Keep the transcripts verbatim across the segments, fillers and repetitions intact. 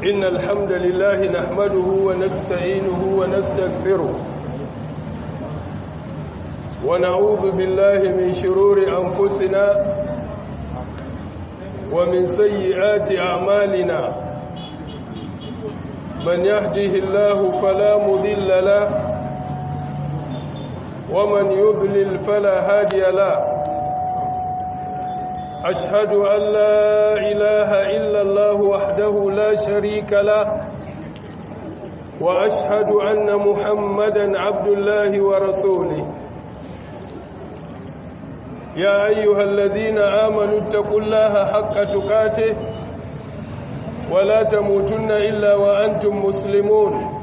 إن الحمد لله نحمده ونستعينه ونستغفره ونعوذ بالله من شرور أنفسنا ومن سيئات أعمالنا من يهده الله فلا مضل له ومن يضلل فلا هادي له أشهد أن لا إله إلا الله وحده لا شريك له وأشهد أن محمدًا عبد الله ورسوله يا أيها الذين آمنوا اتقوا الله حق تقاته ولا تموتن إلا وأنتم مسلمون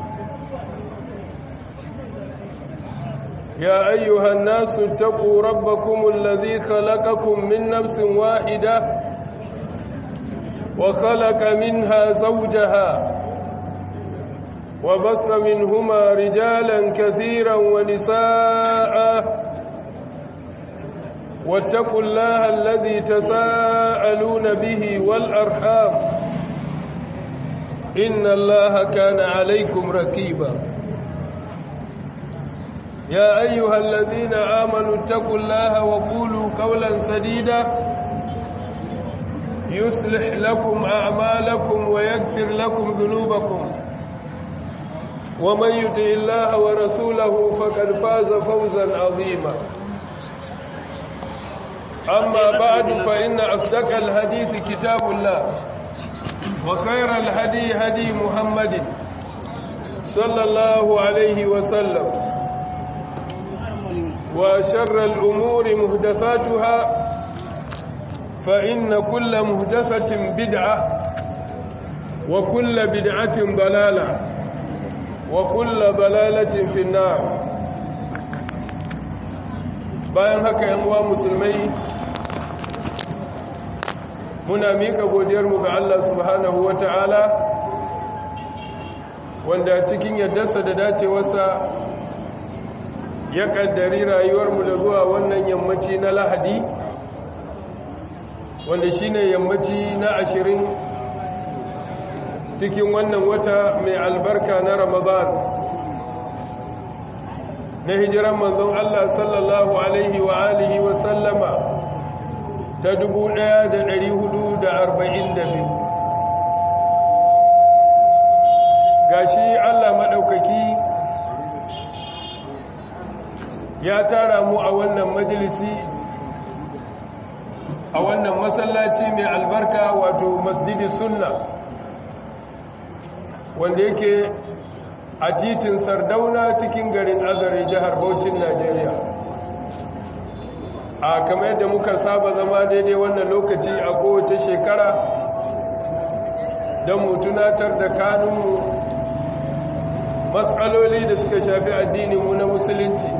يا أيها الناس اتقوا ربكم الذي خلقكم من نفس واحدة وخلق منها زوجها وبث منهما رجالا كثيرا ونساء واتقوا الله الذي تساءلون به والأرحام إن الله كان عليكم رقيبا يا أيها الذين آمنوا اتقوا الله وقولوا قولا سديدا يصلح لكم أعمالكم ويغفر لكم ذنوبكم ومن يطع الله ورسوله فقد فاز فوزا عظيما أما بعد فإن أصدق الحديث كتاب الله وخير الهدي هدي محمد صلى الله عليه وسلم وشر الأمور محدثاتها فإن كل محدثة بدعة وكل بدعة ضلالة وكل ضلالة في النار bayan haka yan uwa musulmai muna mika godiyarmu ga Allah subhanahu wata'ala wanda cikin yardarsa da dacewarsa ya kaddari rayuwarmu da zuwa wannan yammaci na Lahadi wanda shine yammaci na ashirin cikin wannan wata mai albarka na Ramadan na hijiran manzon Allah sallallahu alaihi wa alihi wa sallama ta dubu ɗaya da ɗari hudu da arba'in da biyu. Gashi Allah maɗaukaki ya tara mu a wannan majalisi a wannan masallaci mai albarka wato masjidi sunna wanda yake a titin Sardauna cikin garin Azare jihar Bauchin Najeriya. A kamar yadda muka saba zama daidai wannan lokaci a kowace shekara don mu tunatar da kanunmu matsaloli da suka shafi addininmu na musulunci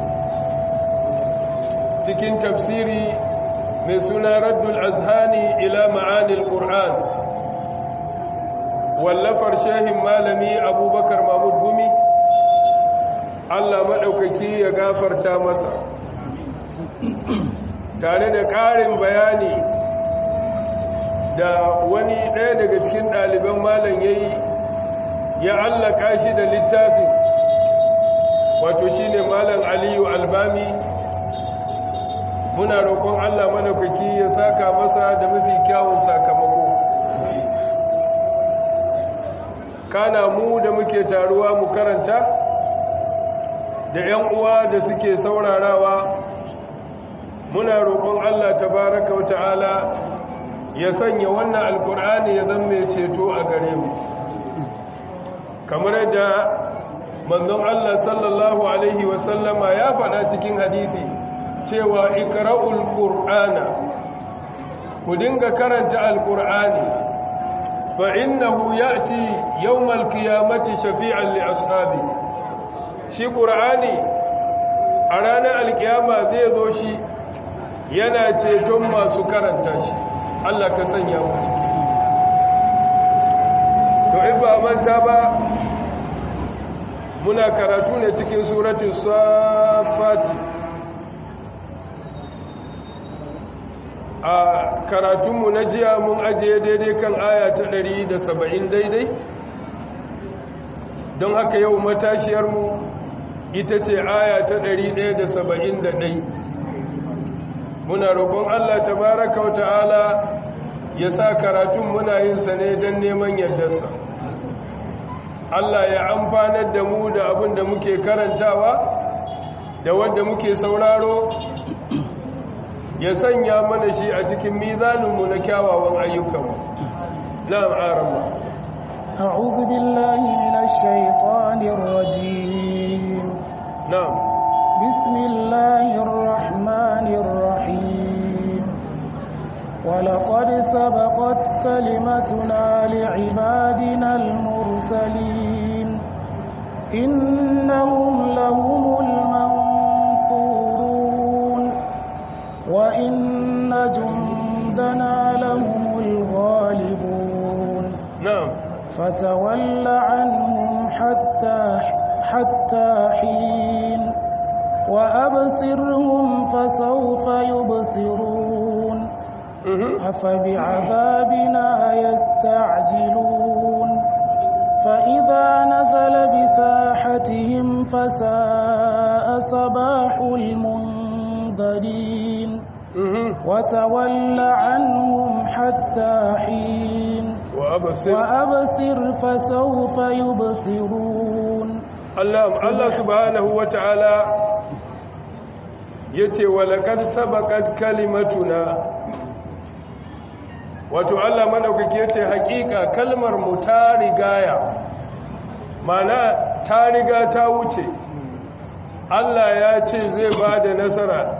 cikin tafsiri mai suna Raddul Azhani ila Ma'anil Qur'an wallafar shehin malami Abubakar Mahmud Gumi Allah maɗaukaki ya gafarta masa tare da ƙarin bayani da wani ɗaya daga cikin ɗaliban malam ya yi ya allaka shi da littafin wato shi ne malam Aliyu Albami muna roƙon Allah maɗaukaki ya saka masa da mafi kyawun sakamako kana mu da muke taruwa mu karanta da ‘yan uwa da suke saurarawa muna roƙon Allah tabaraka wa ta'ala ya sanya wannan alkur'ani ya zama mai ceto a gare mu kamar yadda manzon Allah sallallahu alaihi wasallama ya faɗa cikin hadisi cewa ikra'ul qur'ana ku dinga karanta alkur'ani fa innahu ya'ti yawmal qiyamati shafi'an li ashabi shi qur'ani a ranar alkiyama zai zo shi yana ceton masu karanta shi Allah ka sanya mu ciki to in ba manta ba muna karatu ne cikin suratul safat a karatunmu na jiya mun ajiye daidai kan aya ta ɗari da saba'in daidai don haka yau matashiyarmu ita ce aya ta ɗari ɗaya da saba'in da ɗaya. Muna roƙon Allah tabaraka wa ta'ala ya sa karatun muna yin sa ne don neman yardarsa. Allah ya amfanar da mu da abin da muke karantawa da wanda muke sauraro, ya sanya mana shi a cikin mizaninmu na kyawawan ayyukanmu. Na'am arama. أعوذ بالله من الشيطان الرجيم. نعم. بسم الله الرحمن الرحيم. ولقد سبقت كلمتنا لعبادنا المرسلين إنهم لهم المنصورون وإن جندنا لهم الغالبون. نعم. فتول عنهم حتى حتى حين وأبصرهم فسوف يبصرون أفبعذابنا يستعجلون فإذا نزل بساحتهم فساء صباح المنذرين وتول عنهم حتى حين وأبصر, وأبصر فسوف يبصرون. الله الله سبحانه وتعالى yace walaqad sabaqat kalimatuna, wato Allah madaukake yace hakika kalmar mu ta rigaya, mana ta riga ta wuce. Allah ya ce zai bada nasara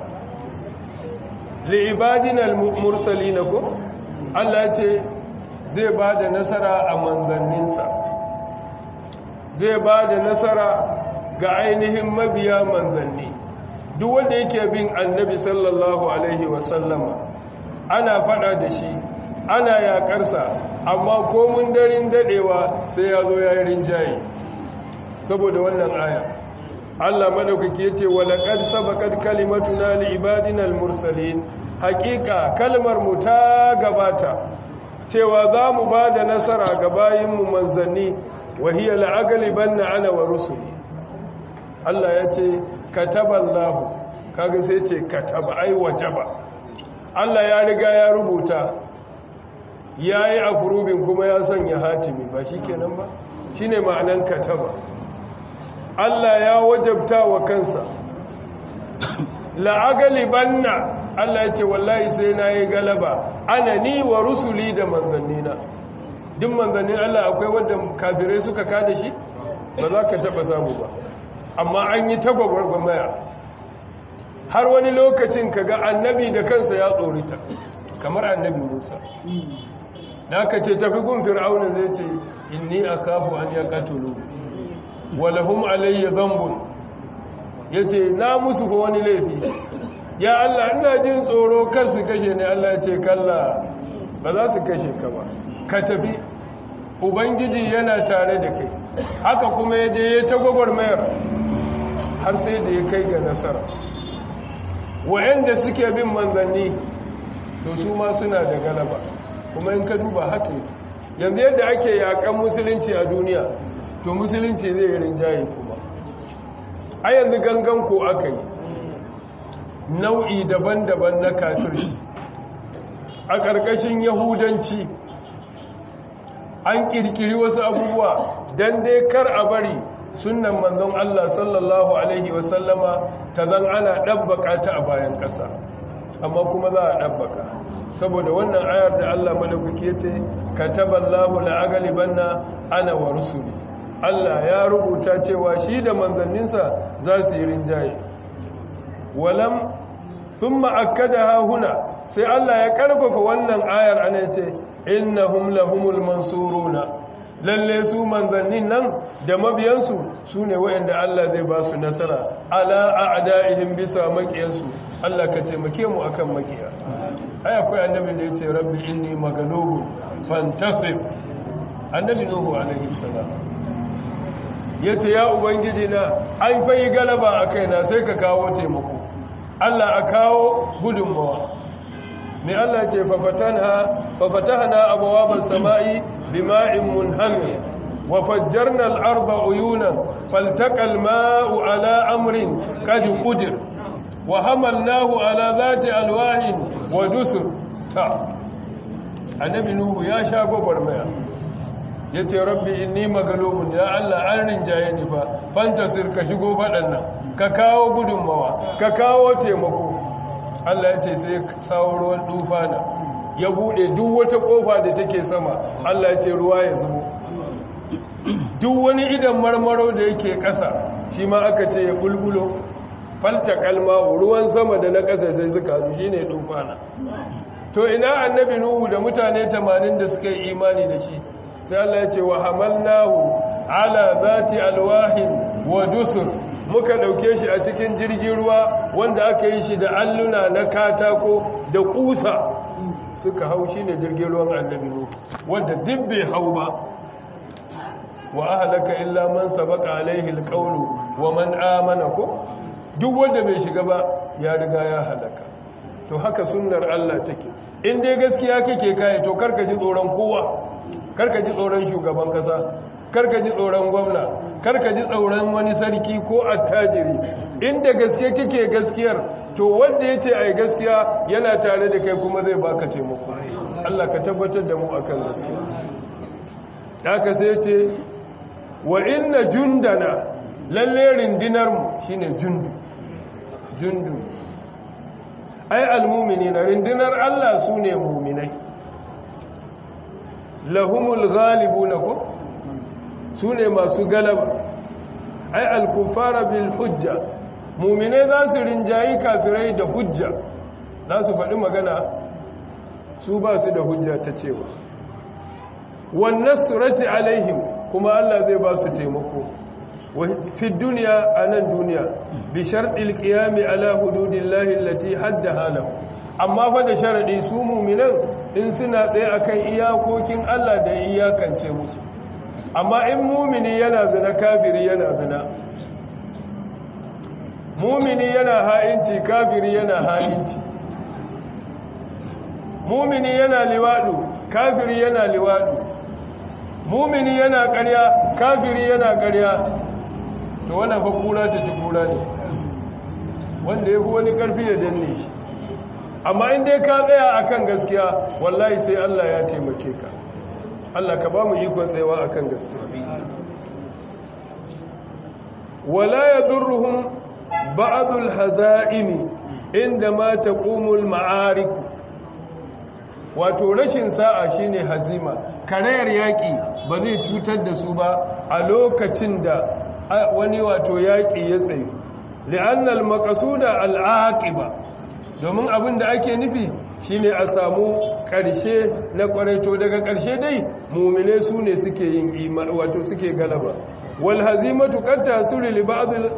li ibadina al-mursalin ko Allah ya ce zai ba da nasara a manzanninsa, zai ba da nasara ga ainihin mabiya manzanni. Duk wanda yake bin annabi sallallahu alaihi wasallama ana fada da shi, ana yakarsa, amma komun darin dadewa sai ya zo ya yi rinjaye saboda wannan aya. Allah madaukaki yace walaqad sabaqat kalimatuna li ibadina al-mursalin, haqiqa kalmar mu ta gabata cewa za mu ba da nasara ga bayinmu manzanni, wahiyar la'agaliban na ana wa rusuli. Allah ya ce kataballahu, kaga sai ce kataba ai wajaba. Allah ya riga ya rubuta, ya yi afurubin kuma ya sanya hatimi, ba shi kenan ba shi ne ma'anan kataba. Allah ya wajabta wa kansa la'agaliban na, Allah ya ce wallahi sai na yi galaba ana ni wa rusuli da manzannina. Duk manzannin Allah akwai wadda kafirai suka kada shi ba za ka taba samu ba, amma an yi tagwagwargwamaya har wani lokacin ka ga annabi da kansa ya tsorita kamar annabi Musa da aka ce tafi gun fir'auna zai ce inni akhafu an yaqtulu wa lahum alayya dhanbun, yace na musu ko wani laifi ya Allah ina jin tsoro kar su kashe ne. Allah ya ce kalla ba za su kashe ka ba, ka tafi ubangiji yana tare da kai. Haka kuma ya je ya ta gwagwarmayar har sai da ya kai ga nasara. wa'anda suke bin manzanni to su ma suna da galaba, kuma in ka duba haka yanzu yadda ake yakan musulunci a duniya to musulunci zai yi rinjaye kuma. A yanzu gangan ko aka yi nau'i daban-daban na kafirci a ƙarƙashin yahudanci, an ƙirƙiri wasu abubuwa don dai kar a bari sunnan manzon Allah sallallahu alaihi wasallama ta zan ana ɗabbaka ta a bayan ƙasa, amma kuma za a ɗabbaka saboda wannan ayar da Allah madaukaki ya ce kataballahu la'agalibanna ana wa rusuli. Allah ya rubuta cewa shi da manzanninsa za su yi rinjaye. Walam thumma akkadaha huna, sai Allah ya karfafa wannan ayar ana ce innahum lahumul mansuruna, lalle su manzannin nan da mabiyansu su ne waɗanda Allah zai ba su nasara ala a'da'ihim bisa makiyansu. Allah ka taimake mu akan makiya. Ai akwai annabi da yace rabbi inni maghlubun fantasib, annabi nuhu alaihi salam yace ya ubangiji na an fayi galaba a kaina sai ka kawo taimako. Allah a kawo gudunmawa. mai Allah ce fafatahna abwaabas samai bima'in munhamir wa fajjarna al-arda uyunan faltaqa al-ma'u ala amrin qad qudir wa hamalnahu ala dhati alwahin wa dusur ta annabi nuhu ya sha gwagwarmaya yace rabbi inni maghlubun ya Allah an rinjaye ni fa fantasir ka shigo fadan nan ka kawo gudunmawa ka kawo taimako Allah yace sai sawo ruwan dufana ya bude duk wata kofa da take sama Allah yace ruwa ya zubo duk wani idan marmaro da yake ƙasa shi ma aka ce ya bulbulo falta kalma ruwan sama da na ƙasa sai suka haɗu shi ne dufana to ina annabi nuhu da mutane tamanin da suka yi imani da shi sai Allah ya ce wa hamalnahu ala zati alwahin wa dusur muka ɗauke shi a cikin jirgin ruwa wanda aka yi shi da alluna na katako da kusa suka hau shi ne jirgin ruwan annabi nuhu wanda duk bai hau ba wa ahlaka illa man sabaqa alaihi alqawlu wa man amana ko duk wanda bai shiga ba ya riga ya halaka to haka sunnar Allah take in dai gaskiya kake kai to karka ji tsoron kowa karka ji tsoron shugaban kasa karka ji tsoron gwamna karka ji tsoron wani sarki ko attajiri inda gaske kake gaskiyar to wanda yace ai gaskiya yana tare da kai kuma zai baka taimako Allah ka tabbatar da mu akan gaskiya haka sai yace wa inna jundana lalle rindinarmu shine jundu jundu ai almu'minina rindinar Allah sune mu'minai lahumul ghalibuna ko sune masu galaba ai alkufara bil hujja mu'minai za su rinjayi kafirai da hujja za su faɗi magana su ba su da hujja ta cewa wan nasrati alaihim kuma Allah zai ba su taimako fi duniya a nan duniya bi sharɗil ƙiyami ala hududillahi allati haddaha lahu amma fa da sharaɗi su mu'minan in suna tsaye akan iyakokin Allah da iyakance musu amma in mu'mini yana zina kafiri yana zina mu'mini yana ha'inci kafiri yana ha'inci mu'mini yana liwadu kafiri yana liwadu mumini yana ƙarya kafiri yana ƙarya to wannan fa kura ta ci kura ne wanda ya fi wani ƙarfi ya danne shi amma in dai ka tsaya akan gaskiya wallahi sai Allah ya taimake ka Allah ka ba mu ikon tsayawa akan gaskiya wala yadurruhum ba'dul hazaimi inda ma taqumul ma'arik wato rashin sa'a shine hazima karayar yaƙi ba zai cutar da su ba a lokacin da wani wato yaƙi ya tsaye li'annal maqsuda al'aqiba domin abin da ake nufi shine a samu ƙarshe na ƙwareto daga ƙarshe dai mu'mine su ne suke yin imani wato suke galaba wal hazimatu qad tasulu li ba'd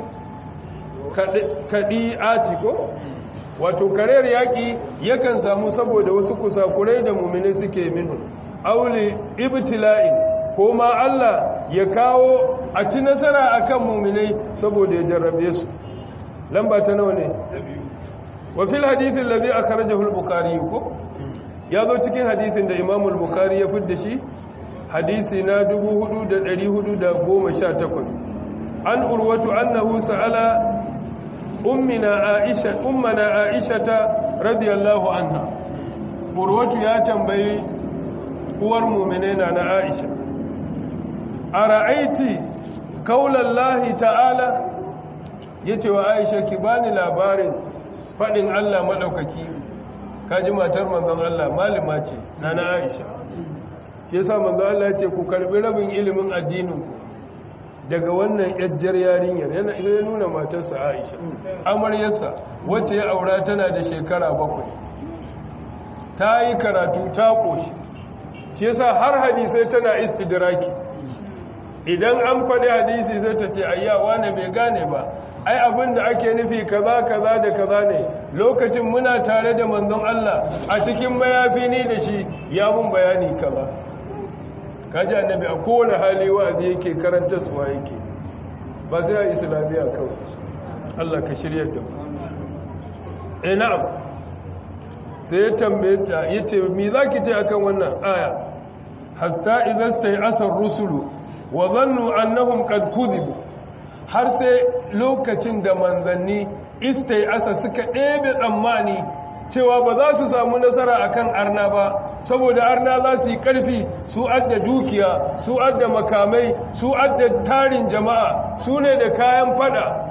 kadi'ati ko wato karayar yaƙi yakan samu saboda wasu kusakurai da mu'mine suke minu auli ibtila'in ko ma Allah ya kawo a ci nasara akan mu'minai saboda ya jarrabe su lamba ta nawa ne wa fil hadith alladhi akhrajahu al-bukhari ko ya zo cikin hadisin da Imam al-Bukhari ya fidda shi hadisi na dubu hudu da dari hudu da goma sha takwas an urwatu annahu sa'ala ummina aisha ummana aisha radiyallahu anha urwatu ya tambayi uwar mu'minina na Aisha ara'aiti qaulallahi ta'ala yace wa Aisha ki bani labarin fadin Allah madaukaki kaji matar manzon Allah malima ce nana Aisha ke yasa manzon Allah yace ku karbi rabin ilimin addinin ku daga wannan yajjar yarinyar yana ya nuna matarsa Aisha amaryarsa wacce ya aura tana da shekara bakwai ta yi karatu ta koshi shi yasa har hadisai tana istidraki idan an faɗi hadisi sai ta ce ayya wane bai gane ba ai abin da ake nufi kaza kaza da kaza ne lokacin muna tare da manzon Allah a cikin mayafi ni da shi ya mun bayani kaza kaji annabi a kowane hali wa'azi yake karanta suwa yake ba sai a islamiya kawai Allah ka shiryar da mu eh na'am sai ya tambaye ta yace me zaki ce akan wannan aya hasta idza stay asar rusulu wa zannu annahum qad kudibu har sai lokacin da manzanni istai asa suka ɗebe tsammani cewa ba za su samu nasara akan arna ba saboda arna za su yi ƙarfi su adda dukiya su adda makamai su adda tarin jama'a su ne da kayan fada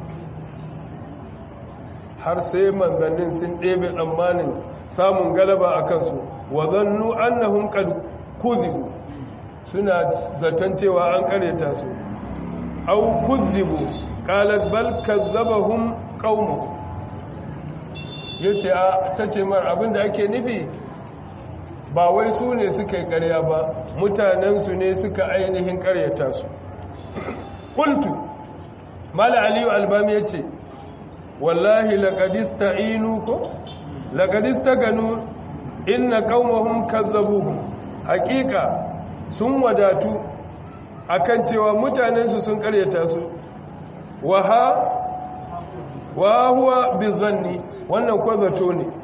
har sai manzannin sun ɗebe tsammanin samun galaba a kansu wa zannu annahum qad kuzibu suna zaton cewa an kareta su au kuzibu qalat bal kazzabahum qaumuhum yace a tace mar abinda ake nufi ba wai su ne suka yi ƙarya ba mutanen su ne suka ainihin ƙaryata su qultu mala aliyu albami yace wallahi laqad ista'inu ko laqad istaganu inna qaumahum kazzabuhum haqiqa sun wadatu akan cewa mutanen su sun ƙaryata su waha wa huwa bizanni wannan ko zato ne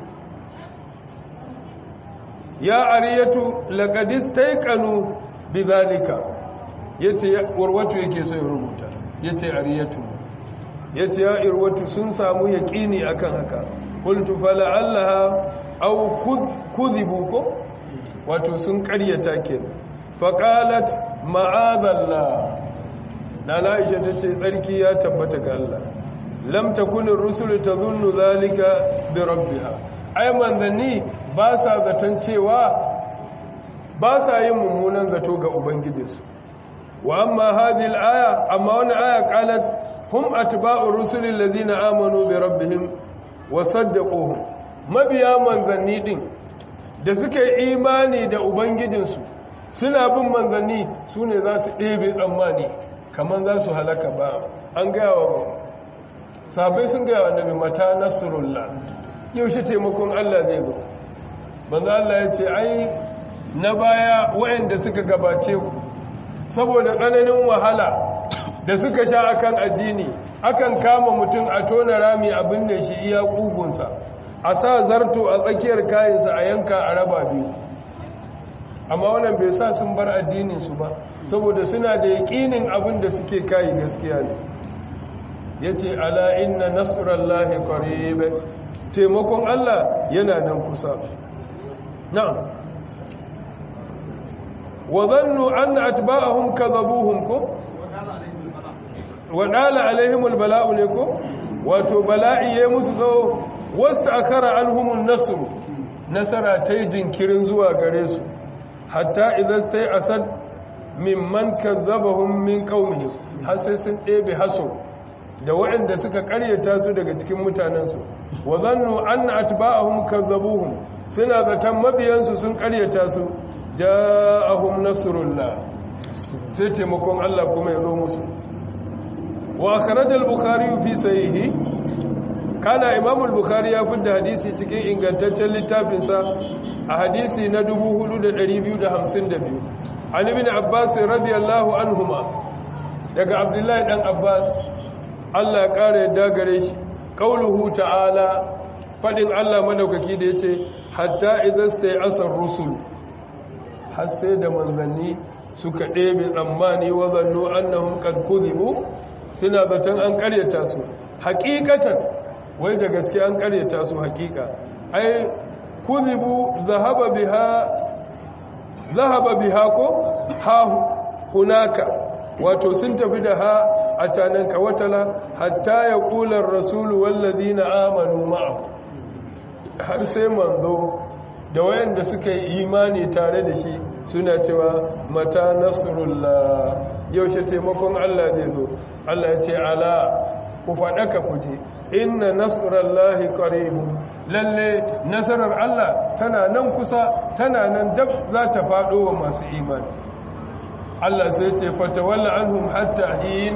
ya ariyatu laqad istayqanu bidhalika yace warwatu yake so ya rubuta yace ariyatu yace ya irwatu sun samu yaqini akan haka qultu fala allaha aw kudhibu ko wato sun ƙaryata kenan faqalat ma'adallah nana aisha tace tsarki ya tabbata ga Allah lam takun ar-rusul tadhunnu dhalika bi rabbiha ay manzanni ba sa zaton cewa ba sa yin mummunan zato ga ubangijinsu wa amma hadhihi al-aya amma wannan aya qalat hum atba'ur rusul alladhina amanu bi rabbihim wa saddaquhum mabiya manzanni din da suka yi imani da ubangijinsu suna bin manzanni sune za su ɗebe tsammani kaman za su halaka ba an gaya wa sabai sun gaya wa nabi mata nasrullah yaushe taimakon Allah zai zo manzo Allah ya ce ai na baya waɗanda suka gabace ku saboda tsananin wahala da suka sha akan addini akan kama mutum a tona rami abin da shi iya kugunsa a sa zarto a tsakiyar kayansa a yanka a raba biyu amma wannan bai sa sun bar addininsu ba saboda suna da yaƙinin abin da suke kayi gaskiya ne ya ce ala inna nasurallahi qarib taimakon Allah yana nan kusa na'am wa dhannu anna atba'ahum kadhabuhum ko wa dala alaihimul bala'u ne ko wato bala'i ya musu zo wasta'akhara anhumun nasr nasara tayi jinkirin zuwa gare su hatta idan stay asad mimman kazzabahum min qaumihim har sai sun ɗebe haso da waɗanda suka ƙaryata su daga cikin mutanensu wa zannu anna atba'ahum kazzabuhum suna zaton mabiyansu sun ƙaryata su ja'ahum nasrullah sai taimakon Allah kuma ya zo musu wa akhraj al-bukhari fi sahihi kana imam al-bukhari ya fidda hadisi cikin ingantaccen littafinsa a hadisi na dubu hudu da ɗari biyu da hamsin da biyu an ibn abbas radiyallahu anhuma daga abdullahi dan abbas Allah ya kare yadda gare shi qauluhu ta'ala fadin Allah madaukaki da yace hatta idza asar rusul har sai da manzanni suka ɗebe tsammani wa zannu annahum qad kudhibu suna zaton an karyata su hakikatan wai da gaske an karyata su hakika ai kudhibu zahaba biha zahaba biha ko ha hunaka wato sun tafi da ha a canan kawatala hatta ya kular rasulu wallazina amanu ma'ahu har sai manzo da wayanda suka yi imani tare da shi suna cewa mata nasrullah yaushe taimakon Allah zai zo Allah ya ce ala ku faɗaka kuje inna nasrallahi qaribun lalle nasarar Allah tana nan kusa tana nan dab za ta faɗo wa masu imani Allah sai ce fatawalla anhum hatta hin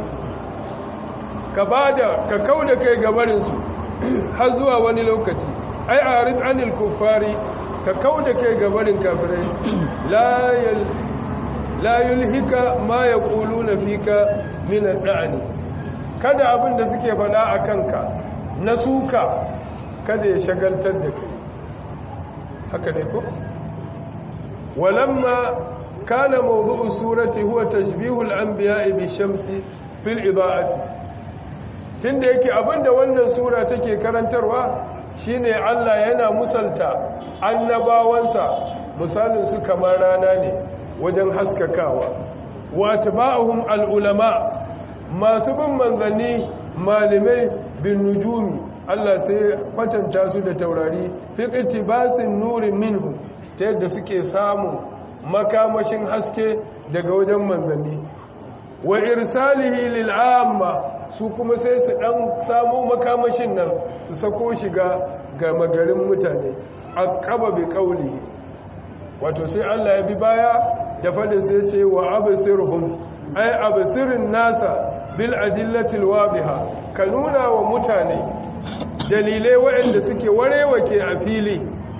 ka bada ka kauda kai gabarin su har zuwa wani lokaci ai arid anil kuffari ka kauda kai gabarin kafirai la yal la yulhika ma yaquluna fika min ad-da'ni kada abin da suke faɗa a kanka na suka kada ya shagaltar da kai haka ne ko walamma kana mawdu'u surati huwa tashbihul anbiya'i bishamsi fil idaa'ati tunda yake abinda wannan sura take karantarwa shine Allah yana musalta annabawansa misalin su kamar rana ne wajen haskakawa wa atba'uhum al-ulama masu bin manzanni malamai bin nujumi Allah sai kwatanta su da taurari fi qitibasin nuri minhu ta yadda suke samu makamashin haske daga wajen manzanni wa irsalihi lil amma su kuma sai su dan samu makamashin nan su sako shiga ga magarin mutane aqaba bi qawli wato sai Allah ya bi baya da fadin sai ya ce wa absirhum ay absirin nasa bil adillatil wadiha ka nuna wa mutane dalilai waɗanda suke warewake a fili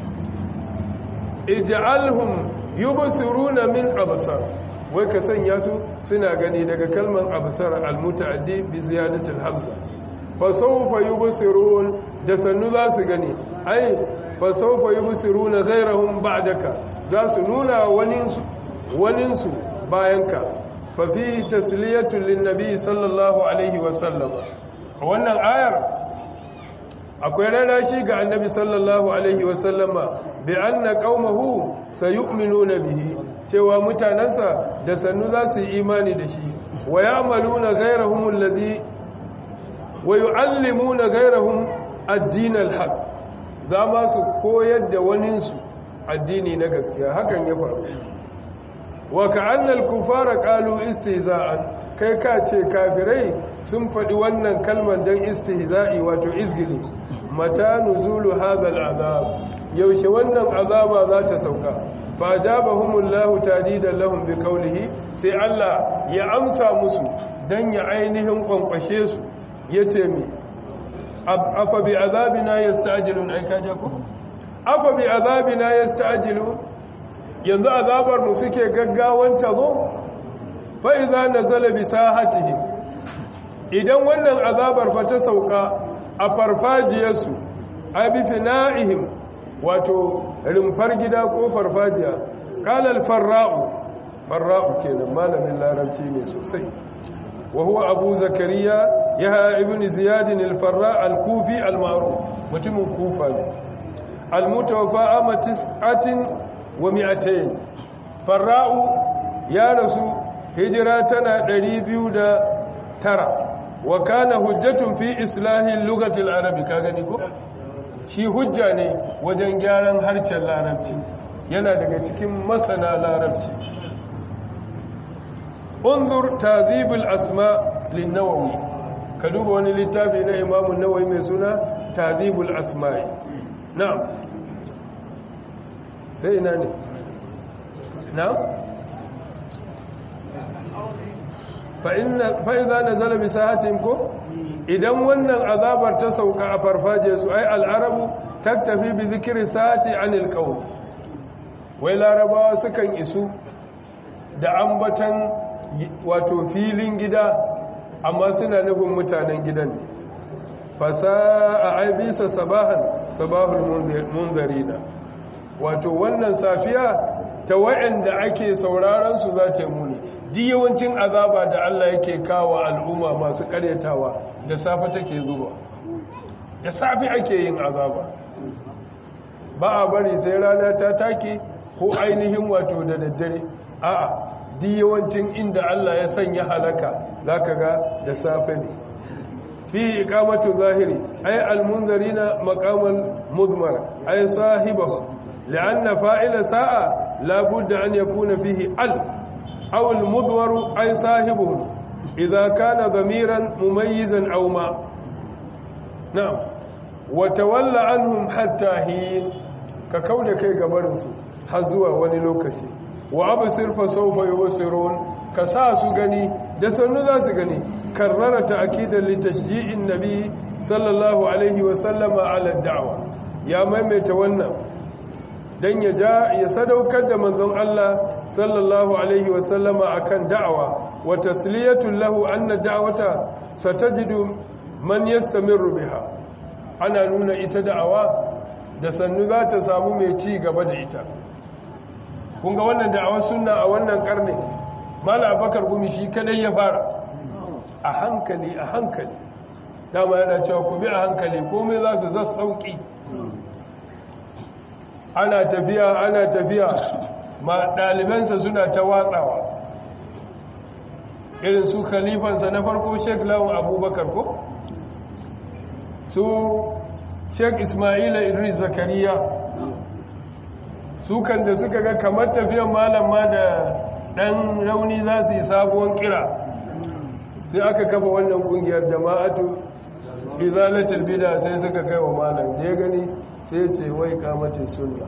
ij'alhum yubsiruna min absar wai ka sanya su suna gani daga kalmar absar almutaaddi bi ziyadatil hamza fa sawfa yubsirun da sannu za su gani ai fa sawfa yubsiruna ghayrahum ba'daka za su nuna waninsu waninsu bayanka fa fi tasliyatu lin nabi sallallahu alaihi wasallam wannan ayar akwai rana shi ga annabi sallallahu alaihi wasallama bi anna qaumahu sayu'minuna bihi cewa mutanansa da sannu za su yi imani da shi wa ya'maluna ghayrahum alladhi wa yu'allimuna ghayrahum ad-din al-haq za ma su koyar da waninsu addini na gaskiya hakan ya faru wa ka'anna al-kufara qalu istihza'an kai ka ce kafirai sun faɗi wannan kalmar don istihza'i wato izgili mata nuzulu hadha al'azab yaushe wannan azaba za ta sauka fa jabahumullahu tadidan lahum bi qawlihi sai Allah ya amsa musu dan ya ainihin kwankwashe su yace mi afa bi azabina yasta'jilun ai kaje ko afa bi azabina yasta'jilun yanzu azabar mu suke gaggawan tazo fa idza nazala bi sahatihim idan wannan azabar fa ta sauka a farfajiyarsu abi fina'ihim wato rumfar gida ko farfajiya kalal farra'u farra'u kenan malamin larabci ne sosai wa huwa abu zakariya ya ibn ziyad al-farra' al-kufi al-ma'ruf mutumin kufa ne al-mutawaffa amatis'atin wa mi'atayn farra'u ya rasu hijira tana ɗari biyu da tara wa kana hujjatun fi islahin lugatil arabi ka gani ko shi hujja ne wajen gyaran harshen larabci yana daga cikin masana larabci unzur tadhibul asma lin-nawawi ka duba wani littafi na Imam an-Nawawi mai suna tadhibul asma'i na'am sai ina ne na'am fa'iza na zala bisahatihim ko idan wannan azabar ta sauka a farfaje su ai al'arabu taktafi bi zikirin sa'ati anil qawl wai larabawa sukan isu da ambatan wato filin gida amma suna nufin mutanen gidan fasa'a ai bisa sabahan sabahul munzarina wato wannan safiya ta wa'anda ake sauraron su za ta muni di yawancin azaba da Allah yake kawo al'umma masu karyatawa da safe take zuwa da safe ake yin azaba ba a bari sai rana ta take ko ainihin wato da daddare a'a di yawancin inda Allah ya sanya halaka zaka ga da safe ne fi iqamatu zahiri ay almunzirina maqamal mudmar ay sahibahu li'anna fa'ila sa'a la budda an yakuna fihi al أو المضور أي صاحبه إذا كان ضميرا مميزا أو ما نعم وتولى عنهم حتى حين ككون كي قبرنسو حزوا ونلوكتي وأبصر فسوف يبصرون كساس غني دسنو ذاس غني كرر تأكيدا لتشجيع النبي صلى الله عليه وسلم على الدعوة يا ميميت wannan dan ya ja ya sadaukar da manzon Allah sallallahu alaihi wasallama akan da'awa wa tasliyatul lahu anna da'wata satajidu man yastamiru biha ana nuna ita da'awa da sannu za ta samu mai ci gaba da ita kun ga wannan da'awar sunna a wannan karni Malam Abubakar Gumi shi kadai ya fara a hankali a hankali dama yana cewa ku bi a hankali komai za su zas sauki ana tafiya ana tafiya ma ɗalibansa suna ta watsawa irin su khalifansa na farko Sheikh Lawan Abubakar ko su Sheikh Ismaila Idris Zakariya su kan da suka ga kamar tafiyan malam ma da dan rauni za su yi sabuwar kira sai aka kafa wannan kungiyar jama'atu izalatul bid'a sai suka kai wa malam da ya gani sai ya ce wai kamatin sunna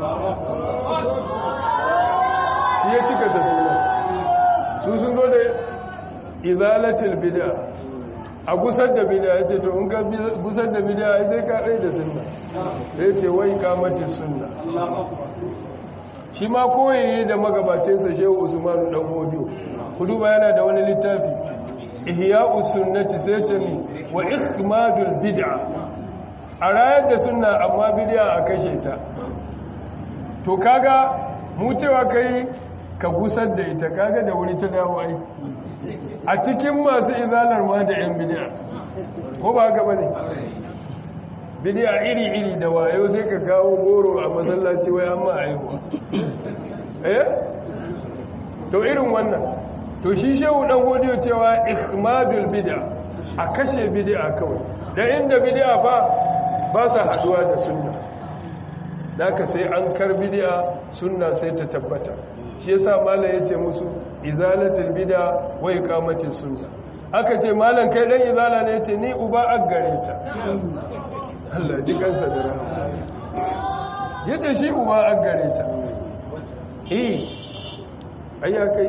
shi ya cika ta sunna su sun zo da izalatul bid'a a gusar da bid'a ya ce to in ka gusar da bid'a sai ka tsaye da sunna sai ya ce wai kamatin sunna shi ma koyi da magabacinsa Shehu Usman dan Hodiyo kudu ba yana da wani littafi Ihya'us Sunnati sai ce ni wa ikhmadul bid'a a rayar da sunna amma bid'a a kashe ta to kaga mu cewa kai ka gusar da ita kaga da wuri ta dawo ai a cikin masu izalar ma da yan bid'a ko ba haka bane bid'a iri-iri da wayo sai ka kawo goro a masallaci wai amma aiwa eh to irin wannan to shi Shehu dan Hodiyo cewa ikhmadul bid'a a kashe bid'a kawai da inda bid'a fa ba sa haduwa da sunna daka sai an kar bid'a sunna sai ta tabbata shi yasa mallan yace musu izalatul bid'a wa iqamatis sunna aka ce mallan kai dan izala ne yace ni uba aggareta Allah ji kansa da rahama yace shi uba aggareta eh ayya kai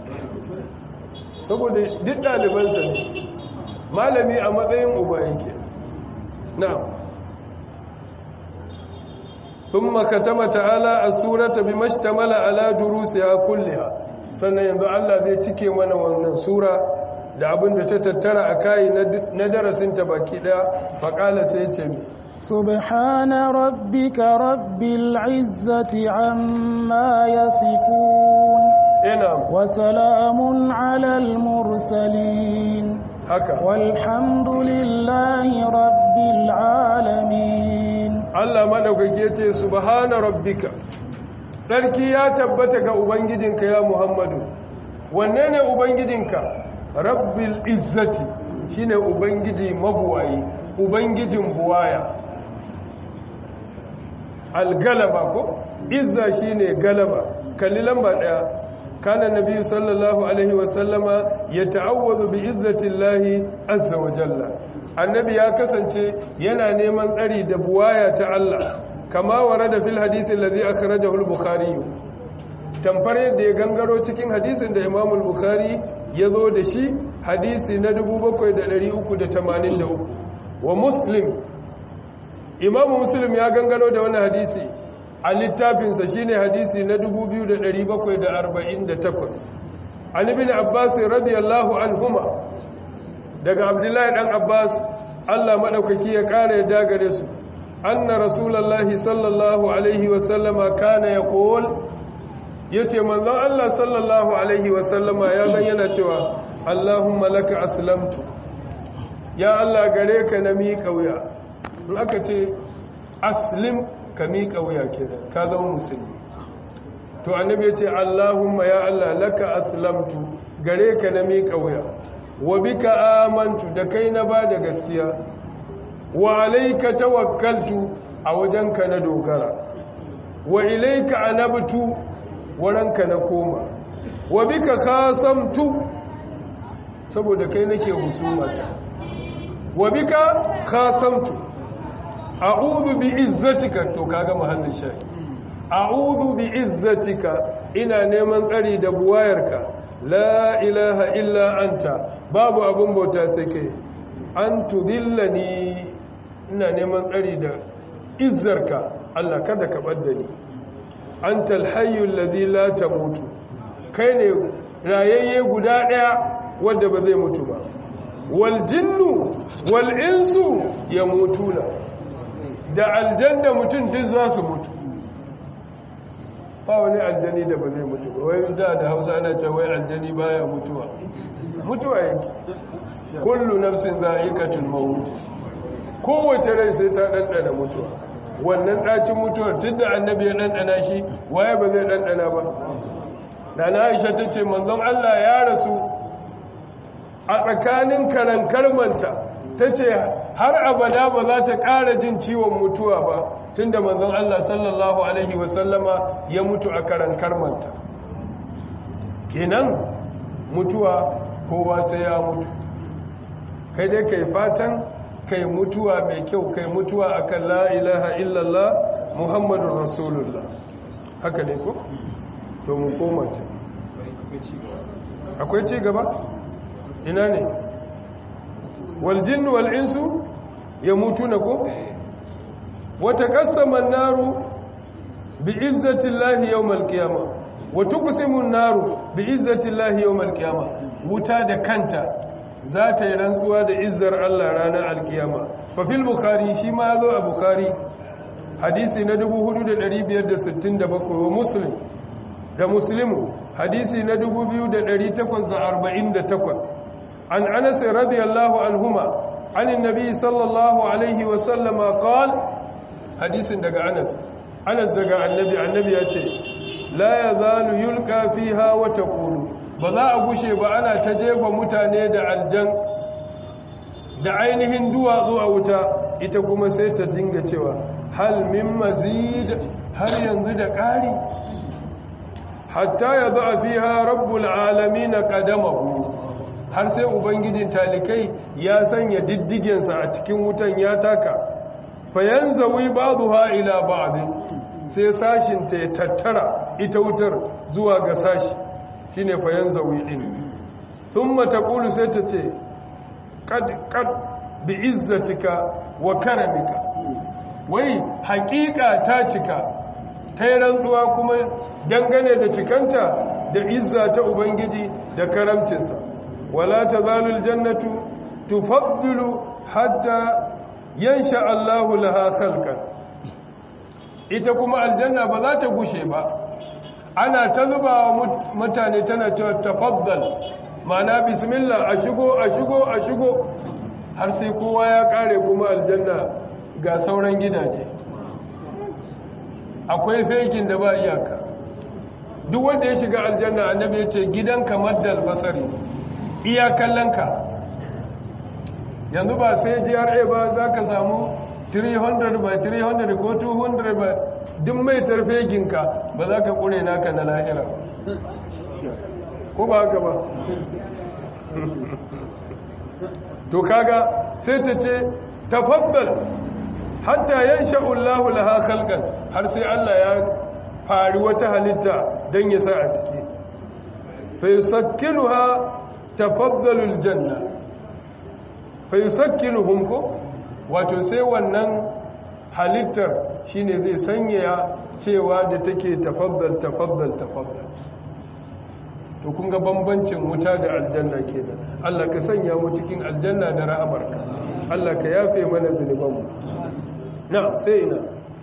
saboda duk ɗalibansa ne malami a matsayin uba yake na'am thumma katama ta'ala as-surata bimashtamala ala durusiha kulliha sannan yanzu Allah zai cike mana wannan sura da abin da ta tattara a kai na darasin ta baki daya faqala sai ce mi subhana rabbika rabbil izzati amma yasifun ina wa salamun alal mursalin haka walhamdulillahi rabbil alamin Allah madaukake yace subhana rabbika sarki ya tabbata ga ubangijinka ya Muhammadu wanne ne ubangijinka rabbil izzati shine ubangiji mabuwayi ubangijin buwaya algalaba ko izza shine galaba kalli lamba daya kana nabi sallallahu alaihi wasallama yata'awwadhu bi izzatillahi azza wa jalla annabi ya kasance yana neman tsari da buwaya ta Allah kama warada fil hadith alladhi akhrajahu al-bukhari tamfar yadda ya gangaro cikin hadisin da Imam al-Bukhari ya zo da shi hadisi na dubu bakwai da ɗari uku da tamanin da uku wa Muslim Imam Muslim ya gangaro da wannan hadisi a littafinsa shine hadisi na dubu biyu da ɗari bakwai da arba'in da takwas an ibn Abbas radiyallahu anhuma daga Abdullahi dan Abbas Allah madaukaki ya kare ya dagare su anna rasulullahi sallallahu alaihi wa sallama kana yaqul yace manzon Allah sallallahu alaihi wa sallama ya ga yana cewa Allahumma laka aslamtu ya Allah gare ka na miƙa wuya in aka ce aslim ka miƙa wuya kenan ka zama musulmi to annabi yace Allahumma ya Allah laka aslamtu gare ka na miƙa wuya wa bika amantu da kai na bada gaskiya wa alayka tawakkaltu a wajenka na dogara wa ilayka anabtu waranka na koma wa bika khasamtu saboda kai nake husumata wa bika khasamtu a'udhu bi izzatika to kaga mahallin shayi a'udhu bi izzatika ina neman tsari da buwayarka la ilaha illa anta babu abun bauta sai kai an tudillani ina neman tsari da izzarka Allah kada ka badda ni antal hayyul ladhi la tamutu kai ne rayayye guda daya wanda ba zai mutu ba wal jinnu wal insu yamutuna da aljanna mutun duk za su mutu ba wani aljani da ba zai mutu ba wai da da Hausa ana cewa wai aljani baya mutuwa mutuwa yake kullu nafsin za'iqatul maut kowace rai sai ta dandana mutuwa wannan dacin mutuwar tunda annabi ya dandana shi waye ba zai dandana ba Nana Aisha tace manzon Allah ya rasu a tsakanin karankarmanta tace har abada ba za ta ƙara jin ciwon mutuwa ba tunda manzon Allah sallallahu alaihi wasallama ya mutu a karankarmanta kenan mutuwa kowa sai ya mutu kai dai kai fatan kai mutuwa mai kyau kai mutuwa akan la ilaha illallah muhammadur rasulullah haka ne ko to mu koma ce akwai ci gaba ina ne wal jinnu wal insu yamutuna ko wa taqassama an-naru bi izzati llahi yawm al-qiyamah wa tuqsimu an-naru bi izzati llahi yawm al-qiyamah wuta da kanta za ta yi rantsuwa da izzar Allah ranar alkiyama fa fil bukhari shi ma zo a bukhari hadisi na dubu hudu da dari biyar da sittin da bakwai wa muslim da muslimu hadisi na dubu biyu da dari takwas da arba'in da takwas an anas radiyallahu anhuma an annabi sallallahu alaihi wa sallama qala hadisin daga anas anas daga annabi annabi ya ce la yazalu yulqa fiha wa taqulu ba za a gushe ba ana ta jefa mutane da aljan da ainihin duwatsu a wuta ita kuma sai ta dinga cewa hal min mazid har yanzu da ƙari hatta ya za a fi ha rabbul alami na ƙadamahu har sai ubangijin talikai ya sanya diddigensa a cikin wutan ya taka fayan zawi ba zuwa ila ba'adin sai sashinta ya tattara ita wutar zuwa ga sashi shi ne fayan zawi ɗin sun mata ƙulu sai ta ce ƙad bi izzatika wa karamika wai haƙiƙa ta cika ta yi rantsuwa kuma dangane da cikanta da izza ta ubangiji da karamcinsa wala ta zalul jannatu tufaddilu hatta yansha Allahu laha khalqan ita kuma aljanna ba za ta gushe ba ana ta zuba wa mutane tana cewa tafaddal ma'ana bismillah a shigo a shigo a shigo har sai kowa ya kare kuma aljanna ga sauran gidaje akwai fekin da ba iyaka duk wanda ya shiga aljanna annabi ya ce gidanka maddal basari iyakallanka yanzu ba sai G R A ba za ka samu three hundred by three hundred ko two hundred by duk mai tarfeginka ba za ka ƙure naka na lahira ko ba haka ba to kaga sai ta ce tafaddal hatta yansha'u Allahu laha khalqan har sai Allah ya fari wata halitta dan ya sa a ciki fa yusakkinuha tafaddalul janna fa yusakkinuhum ko wato sai wannan halittar shine zai sanya cewa da take tafaddal tafaddal tafaddal to kun ga bambancin wuta da aljanna kenan Allah ka sanya mu cikin aljanna da rahamarka Allah ka yafe mana zunubanmu na sai ina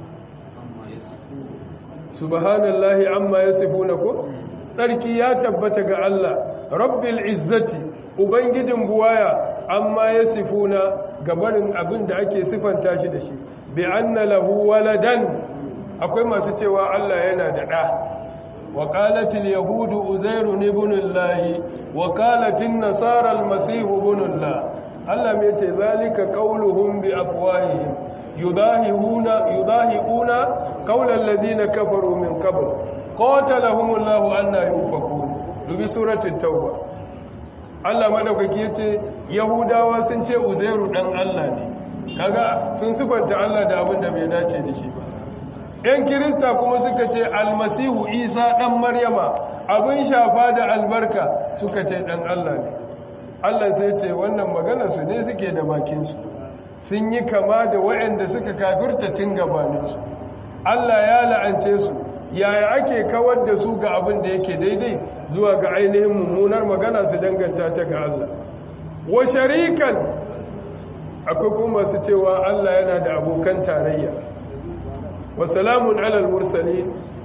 subhanallahi amma yasifuna ko tsarki ya tabbata ga Allah rabbil izzati ubangijin buwaya amma yasifuna gabarin abin da ake sifanta shi da shi bi anna lahu waladan akwai masu cewa Allah yana da ɗa wa qalatil yahudu uzairu ibn Allah wa qalatin nasara al-masih ibn Allah Allah me yace zalika qauluhum bi afwahihim yudahihuna yudahibuna qawla alladhina kafaru min qabl qatalahum Allah anna yufakun dubi suratul tauba Allah madaukaki yace yahudawa sun ce uzairu dan Allah ne kaga sun sifanta Allah da abin da bai dace da shi ba ‘yan kirista kuma suka ce almasihu isa ɗan maryama abin shafa da albarka suka ce ɗan Allah ne Allah sai ce wannan magana su ne suke da bakinsu sun yi kama da waɗanda suka kafirta tun gabaninsu Allah ya la'ance su yaya ake kawar da su ga abin da yake daidai zuwa ga ainihin mummunar magana su danganta ta ga Allah wa sharikan akwai kuma su cewa Allah yana da abokan tarayya wa salamun alal mursalin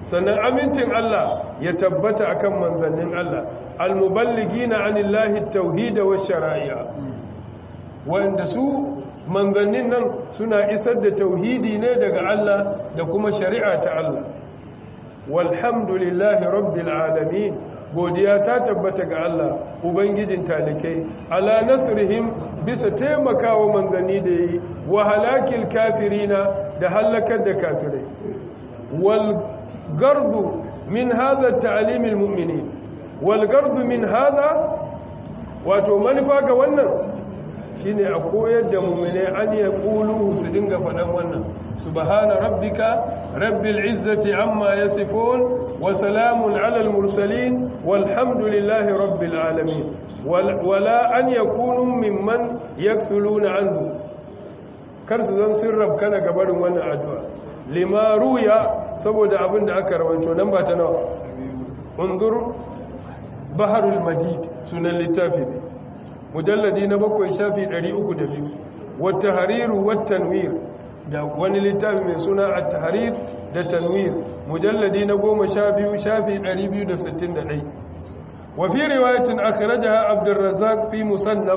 sannan amincin Allah ya tabbata akan manzannin Allah al-muballigina anillahi at-tauhid wa shara'i'a wanda su manzannin nan suna isar da tauhidi ne daga Allah da kuma shari'a ta Allah walhamdulillahi rabbil alamin godiya ta tabbata ga Allah ubangijin talikai ala nasrihim bisa taimakawa manzanni da yi wa halakil kafirina da halakar da kafirai wal gardu min hadha ta'lim al mu'minin wal gardu min hadha wato manufa ga wannan shine a koyar da mu'mine an ya qulu su dinga faɗan wannan subhana rabbika rabbil izzati amma yasifun wa salamun alal mursalin walhamdulillahi rabbil alamin wala an yakunu mimman yakfuluna anhu kar su zan sirrab kana gabarin wannan addu'a lima ruya saboda abin da aka rawaito nan ba ta nawa undur baharul madid sunan littafi mujalladi na bakwai shafi ɗari uku da biyu wata hariru wata tanwir da wani littafi mai suna a tahrir da tanwir mujalladi na goma sha biyu shafi ɗari biyu da sittin da ɗaya wa fi riwayatin akhrajaha abdurrazzaq fi musannaf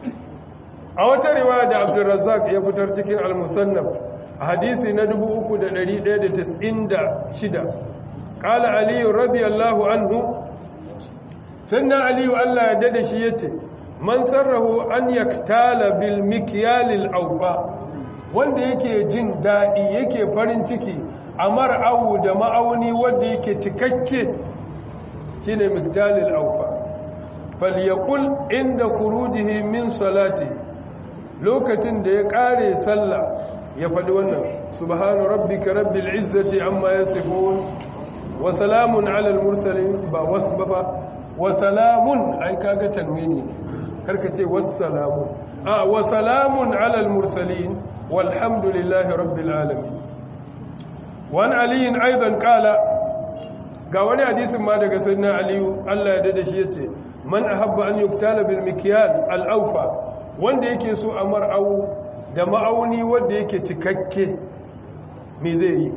a wata riwaya da abdurrazzaq ya fitar cikin al-musannaf a hadisi na dubu uku da ɗari ɗaya da tis'in da shida qala ali radiyallahu anhu sanna ali Allah ya dade shi yace man sarrahu an yaktala bil mikyalil awfa wanda yake jin dadi yake farin ciki amar awu da ma'auni wanda yake cikakke shine mikyalil awfa falyakul inda khurujihi min salati lokacin da ya kare sallah ya faɗi wannan subhana rabbika rabbil izzati amma yasifun wa salamun alal mursalin ba wasba ba wa salamun ai kaga tanwini karka ce wassalamu a wa salamun alal mursalin walhamdulillahi rabbil alamin wa an ali aidan qala ga wani hadisin ma daga sayyidina ali Allah ya dade shi yace man ahabba an yuktala bil mikyal al awfa wanda yake so a mar'au da ma'auni wanda yake cikakke me zai yi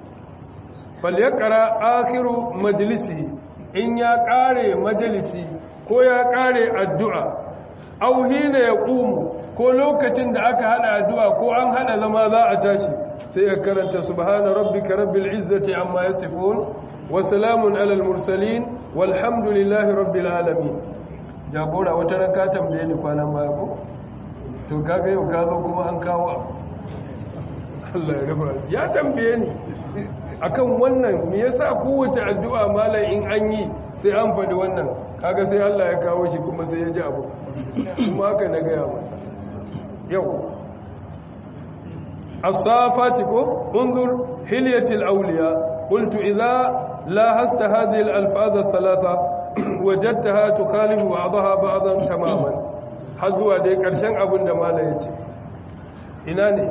fal yaqra akhiru majlisi in ya kare majalisi ko ya kare addu'a aw hina yaqumu ko lokacin da aka hada addu'a ko an hada zama za a tashi sai ya karanta subhana rabbika rabbil izzati amma yasifun wa salamun alal mursalin walhamdulillahi rabbil alamin jagora wata ranka tambaye ni kwanan baya ko to kaga yau ka zo kuma an kawo Allah ya rufa ya tambaye ni akan wannan me yasa kowace addu'a malai in an yi sai an faɗi wannan kaga sai Allah ya kawo shi kuma sai ya ji abu kuma haka na gaya masa yau as-safati ko unzur hilyatil awliya qultu idha lahasta hadhihi al-alfaz ath-thalatha wajadtaha tukhalifu ba'daha ba'dan tamaman har zuwa dai karshen abin da malai ya ce ina ne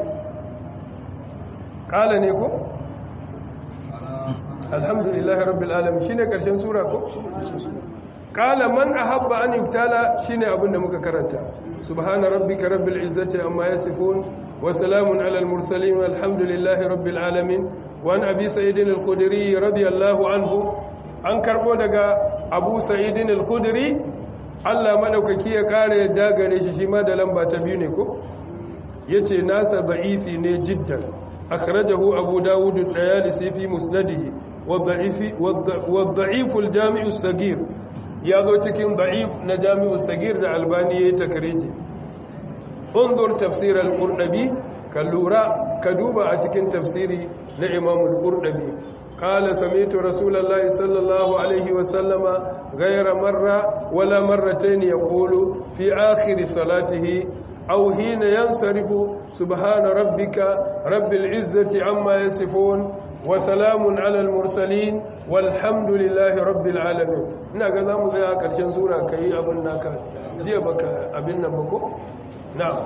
kala ne ko alhamdulillahi rabbil alamin shine karshen sura ko kala man ahabba an yubtala shine abinda muka karanta subhana rabbika rabbil izzati amma yasifun wa salamun alal mursalin walhamdulillahi rabbil alamin wa an abi sa'id al-khudri radiyallahu anhu an karbo daga abu sa'id al-khudri Allah madaukaki ya kare yadda gare shi shi ma da lamba ta biyu ne ko yace nasa da'ifi ne jiddan akhrajahu abu dawud ad-dayalisi fi musnadihi والضعيف الجامع الصغير ya zo cikin da'if na jami'u sagir da albani ya yi takariji undur tafsir al-qurdabi ka lura ka duba a cikin tafsiri na imam al-qurdabi qala sami'tu rasulullahi sallallahu alaihi wa sallama ghayra marra wala marratayn yaqulu fi akhir salatihi aw hina yansarifu subhana rabbika rabbil izzati amma yasifun wa salamun alal mursalin walhamdulillahi rabbil alamin ina ga zamu tsaya a ƙarshen sura kai abin naka jiya baka abin nan ba ko na'am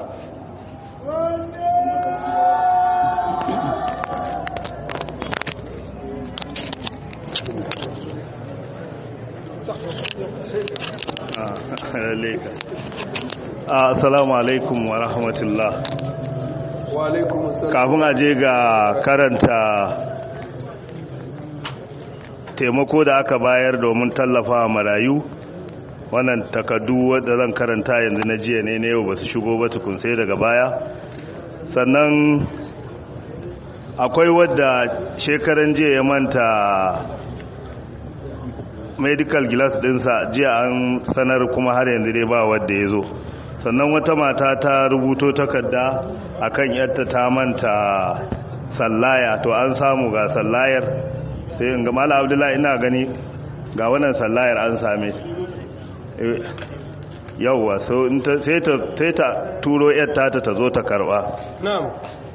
assalamu alaikum wa rahmatullah wa alaikum assalam kafin aje ga karanta taimako da aka bayar domin tallafa marayu. Wannan takardu wadda zan karanta yanzu na jiya ne na yau ba su shigo ba tukun sai daga baya. Sannan akwai wadda shekaran jiya ya manta medical glass dinsa, jiya an sanar kuma har yanzu dai ba wadda ya zo. Sannan wata mata ta rubuto takarda akan yadda ta manta sallaya, to an samu ga sallayar. Sai in ga Malam Abdullahi ina gani ga wannan sallayar an same yauwa, so sai ta turo yadda ta ta zo ta karba. na'am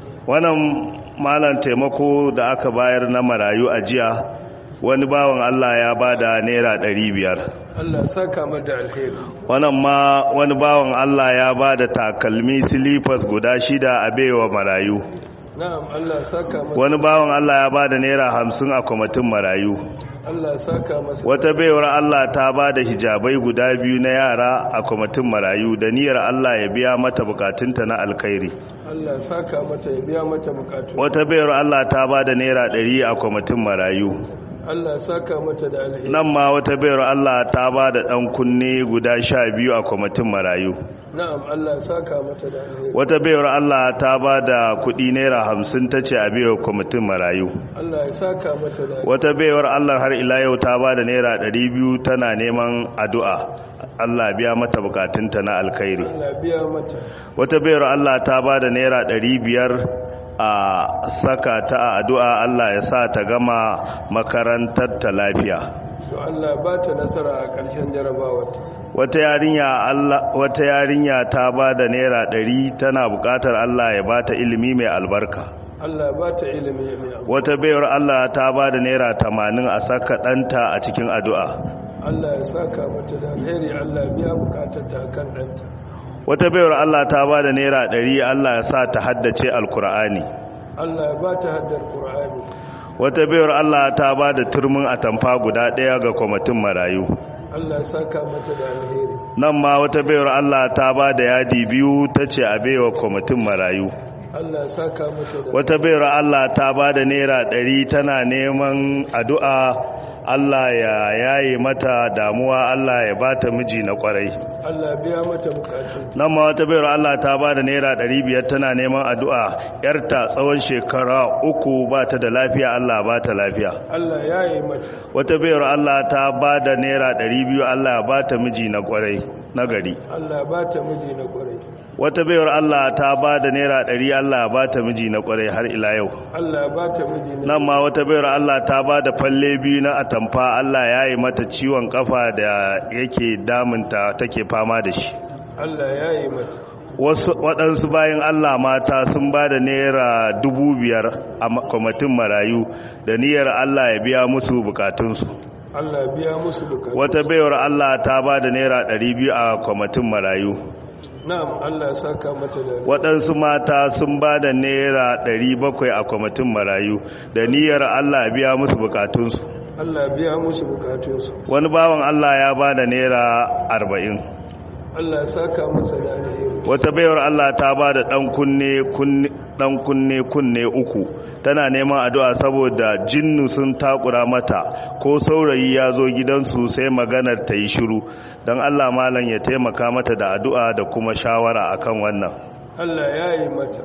Wannan malam taimako da aka bayar na marayu a jiya, wani bawan Allah ya bada naira ɗari biyar. Allah saka mu da alheri. Wannan ma wani bawan Allah ya bada takalmi slippers guda shida a baiwa marayu. Na'am, Allah saka masa. Wani bawan Allah ya bada naira hamsin a kwamitin marayu. Allah saka masa. Wata baiwar Allah ta bada hijabai guda biyu na yara a kwamitin marayu da niyyar Allah ya biya mata bukatunta na alkhairi. Allah saka mata ya biya mata bukatu. Wata baiwar Allah ta bada naira ɗari a kwamitin marayu. Allah saka mata da alheri. Nan ma wata baiwar Allah ta bada dan kunne guda sha biyu a kwamitin marayu. Na'am, Allah saka mata da alheri. Wata baiwar Allah ta bada kuɗi naira hamsin ta ce a baiwa kwamitin marayu. Allah ya saka mata da alheri. Wata baiwar Allah har ila yau ta bada naira ɗari biyu tana neman addu'a. Allah biya mata bukatunta na alkhairi. Allah biya mata. Wata baiwar Allah ta bada naira ɗari biyar a saka ta a addu'a, Allah ya sa ta gama makarantar ta lafiya. To Allah ba ta nasara a ƙarshen jarabawarta. Wata yarinya Allah wata yarinya ta bada naira ɗari tana bukatar Allah ya bata ilimi mai albarka. Allah ba ta ilimi mai albarka. Wata baiwar Allah ta bada naira tamanin a saka ɗanta a cikin addu'a. Allah ya saka mata da alheri. Allah biya bukatarta kan ɗanta. Wata baiwar Allah ta bada naira ɗari, Allah ya sa ta haddace alkur'ani. Allah ya ba ta haddar Qur'ani. Wata baiwar Allah ta bada turmin atamfa guda ɗaya ga kwamitin marayu. Allah ya saka mata da alheri. Nan ma wata baiwar Allah ta bada yadi biyu ta ce a baiwa kwamitin marayu. Allah ya saka mata da Wata baiwar Allah ta bada naira ɗari tana neman addu'a, Allah ya yaye mata damuwa, Allah ya bata miji na kwarai. Allah biya mata bukatu. Nan ma wata baiwar Allah ta bada naira ɗari biyar tana neman addu'a, yarta tsawon shekara uku ba ta da lafiya, Allah ba ta lafiya. Allah ya yi mata. Wata baiwar Allah ta bada naira ɗari biyu, Allah ya bata miji na kwarai na gari. Allah ba ta miji na kwarai. Wata baiwar Allah ta bada naira ɗari, Allah ya bata miji na kwarai har ila yau. Allah ba ta miji na Nan ma wata baiwar Allah ta bada falle biyu na atamfa, Allah ya yi mata ciwon kafa da yake damunta take fama da shi. Allah ya yi mata. Wasu waɗansu bayan Allah mata sun bada naira dubu biyar a kwamitin marayu da niyyar Allah ya biya musu bukatunsu. Allah biya musu bukatu. Wata baiwar Allah ta bada naira ɗari biyu a kwamitin marayu. Na'am, Allah saka mata da Waɗansu mata sun ba da naira ɗari bakwai a kwamitin marayu da niyyar Allah ya biya musu bukatunsu. Allah biya musu bukatunsu. Wani bawan Allah ya ba da naira arba'in. Allah saka masa da alheri. Wata baiwar Allah ta ba da ɗan kunne ɗan kunne kunne uku, tana neman addu'a saboda jinnu sun takura mata, ko saurayi ya zo gidansu sai maganar ta yi shiru. Don Allah malam ya taimaka mata da addu'a da kuma shawara akan wannan. Allah ya yi mata.